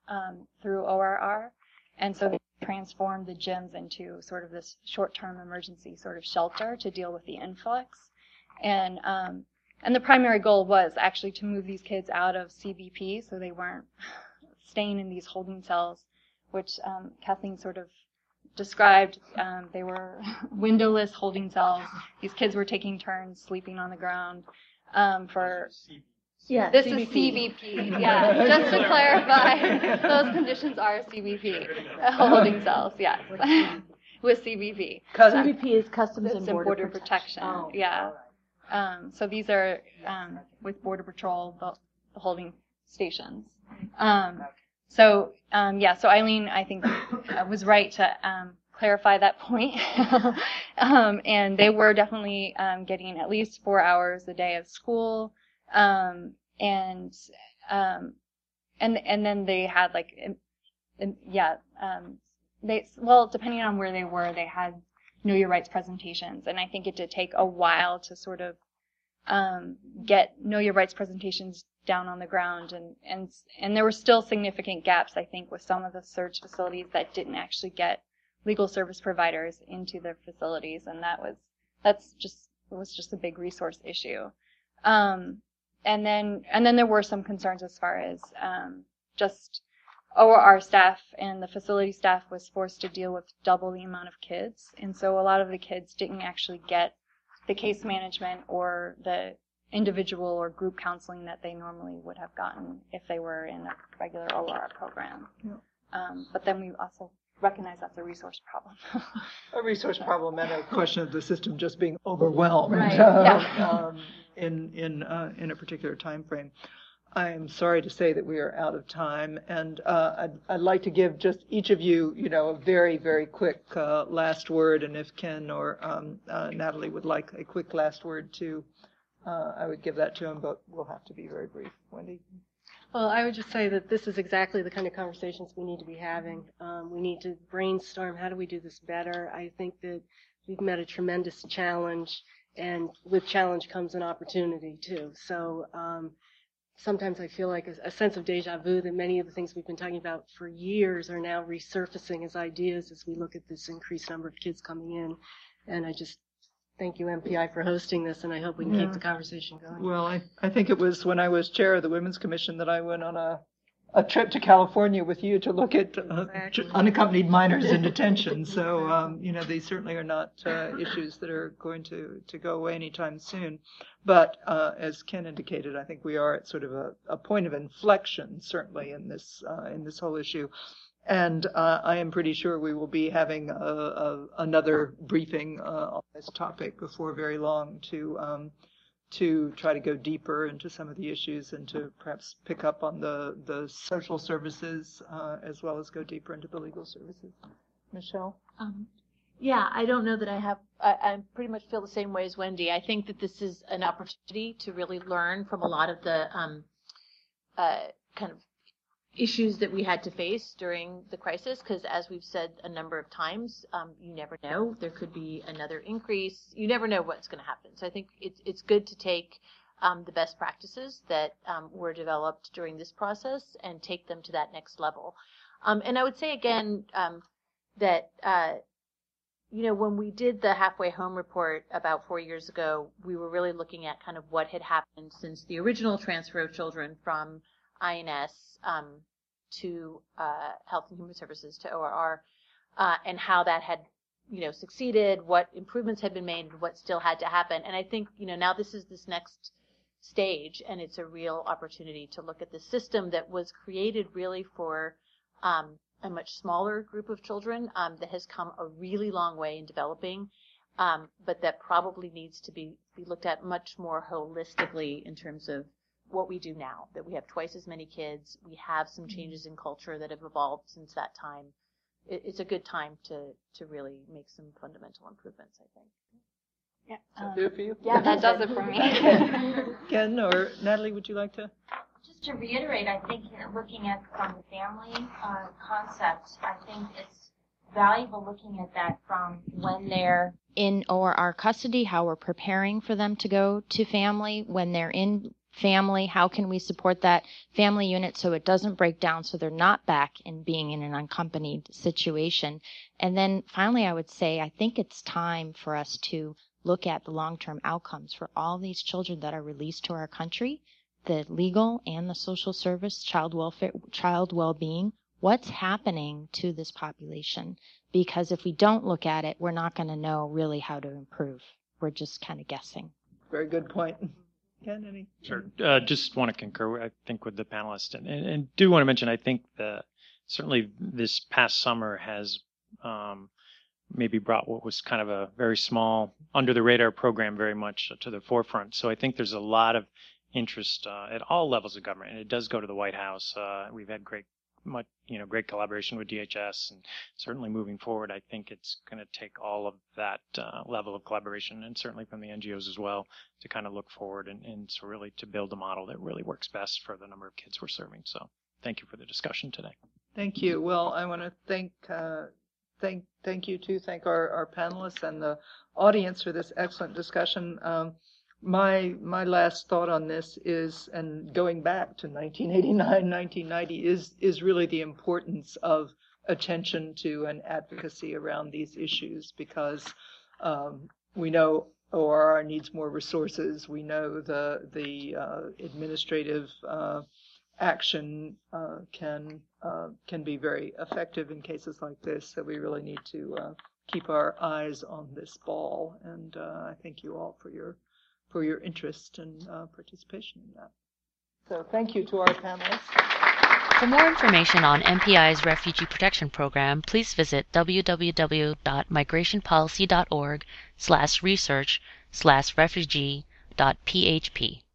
through ORR. And so they transformed the gyms into sort of this short-term emergency sort of shelter to deal with the influx. And the primary goal was actually to move these kids out of CBP so they weren't staying in these holding cells, which Kathleen sort of described. They were windowless holding cells. These kids were taking turns sleeping on the ground for... Yeah, this CBP. is CBP. Yeah, just to clarify, those conditions are CBP, holding cells, yes, with CBP. CBP is Customs and Border Protection. Protection. Oh, Yeah. So these are with Border Patrol, the holding stations. So Eileen, I think, was right to clarify that point. And they were definitely getting at least 4 hours a day of school. And then they had depending on where they were, they had Know Your Rights presentations, and I think it did take a while to sort of get Know Your Rights presentations down on the ground, and there were still significant gaps, I think, with some of the surge facilities that didn't actually get legal service providers into their facilities, and that was just a big resource issue. And then there were some concerns as far as just ORR staff and the facility staff was forced to deal with double the amount of kids, and so a lot of the kids didn't actually get the case management or the individual or group counseling that they normally would have gotten if they were in a regular ORR program. Yeah. But then we also recognize that's a resource problem. A resource problem and a question of the system just being overwhelmed. Right. In a particular time frame. I am sorry to say that we are out of time, and I'd like to give just each of you, a very, very quick last word, and if Ken or Natalie would like a quick last word too, I would give that to them, but we'll have to be very brief. Wendy? Well, I would just say that this is exactly the kind of conversations we need to be having. We need to brainstorm, how do we do this better? I think that we've met a tremendous challenge, and with challenge comes an opportunity too. So sometimes I feel like a sense of deja vu that many of the things we've been talking about for years are now resurfacing as ideas as we look at this increased number of kids coming in. And I just thank you, MPI, for hosting this, and I hope we can keep the conversation going. Well, I think it was when I was chair of the Women's Commission that I went on a trip to California with you to look at unaccompanied minors in detention. So, these certainly are not issues that are going to go away anytime soon. But as Ken indicated, I think we are at sort of a point of inflection, certainly in this whole issue. And I am pretty sure we will be having another briefing on this topic before very long to try to go deeper into some of the issues and to perhaps pick up on the social services as well as go deeper into the legal services. Michelle? Yeah, I don't know that I pretty much feel the same way as Wendy. I think that this is an opportunity to really learn from a lot of the kind of issues that we had to face during the crisis, because as we've said a number of times, you never know. There could be another increase. You never know what's going to happen. So I think it's good to take the best practices that were developed during this process and take them to that next level. And I would say again that when we did the Halfway Home report about 4 years ago, we were really looking at kind of what had happened since the original transfer of children from INS to Health and Human Services to ORR, and how that had, succeeded, what improvements had been made, and what still had to happen. And I think, now this is this next stage, and it's a real opportunity to look at the system that was created really for a much smaller group of children that has come a really long way in developing, but that probably needs to be looked at much more holistically in terms of what we do now, that we have twice as many kids, we have some changes in culture that have evolved since that time. It's a good time to really make some fundamental improvements, I think. Yeah. Does that do it for you? Yeah, that does it for me. Ken or Natalie, would you like to? Just to reiterate, I think looking at from the family concept, I think it's valuable looking at that from when they're in ORR custody, how we're preparing for them to go to family, when they're in family? How can we support that family unit so it doesn't break down, so they're not back in being in an unaccompanied situation? And then finally, I would say I think it's time for us to look at the long-term outcomes for all these children that are released to our country, the legal and the social service, child welfare, child well-being. What's happening to this population? Because if we don't look at it, we're not going to know really how to improve. We're just kind of guessing. Very good point. Ken, any? Sure. Just want to concur, I think, with the panelists, and do want to mention, I think certainly this past summer has maybe brought what was kind of a very small, under-the-radar program very much to the forefront. So I think there's a lot of interest at all levels of government, and it does go to the White House. We've had great collaboration with DHS, and certainly moving forward, I think it's going to take all of that level of collaboration, and certainly from the NGOs as well, to kind of look forward and so really to build a model that really works best for the number of kids we're serving. So thank you for the discussion today. Thank you. Well, I want to thank our panelists and the audience for this excellent discussion. My last thought on this is, and going back to 1989, 1990, is really the importance of attention to and advocacy around these issues, because we know ORR needs more resources. We know the administrative action can be very effective in cases like this. So we really need to keep our eyes on this ball. And I thank you all for your interest and participation in that. So thank you to our panelists. For more information on MPI's Refugee Protection Program, please visit www.migrationpolicy.org/research/refugee.php.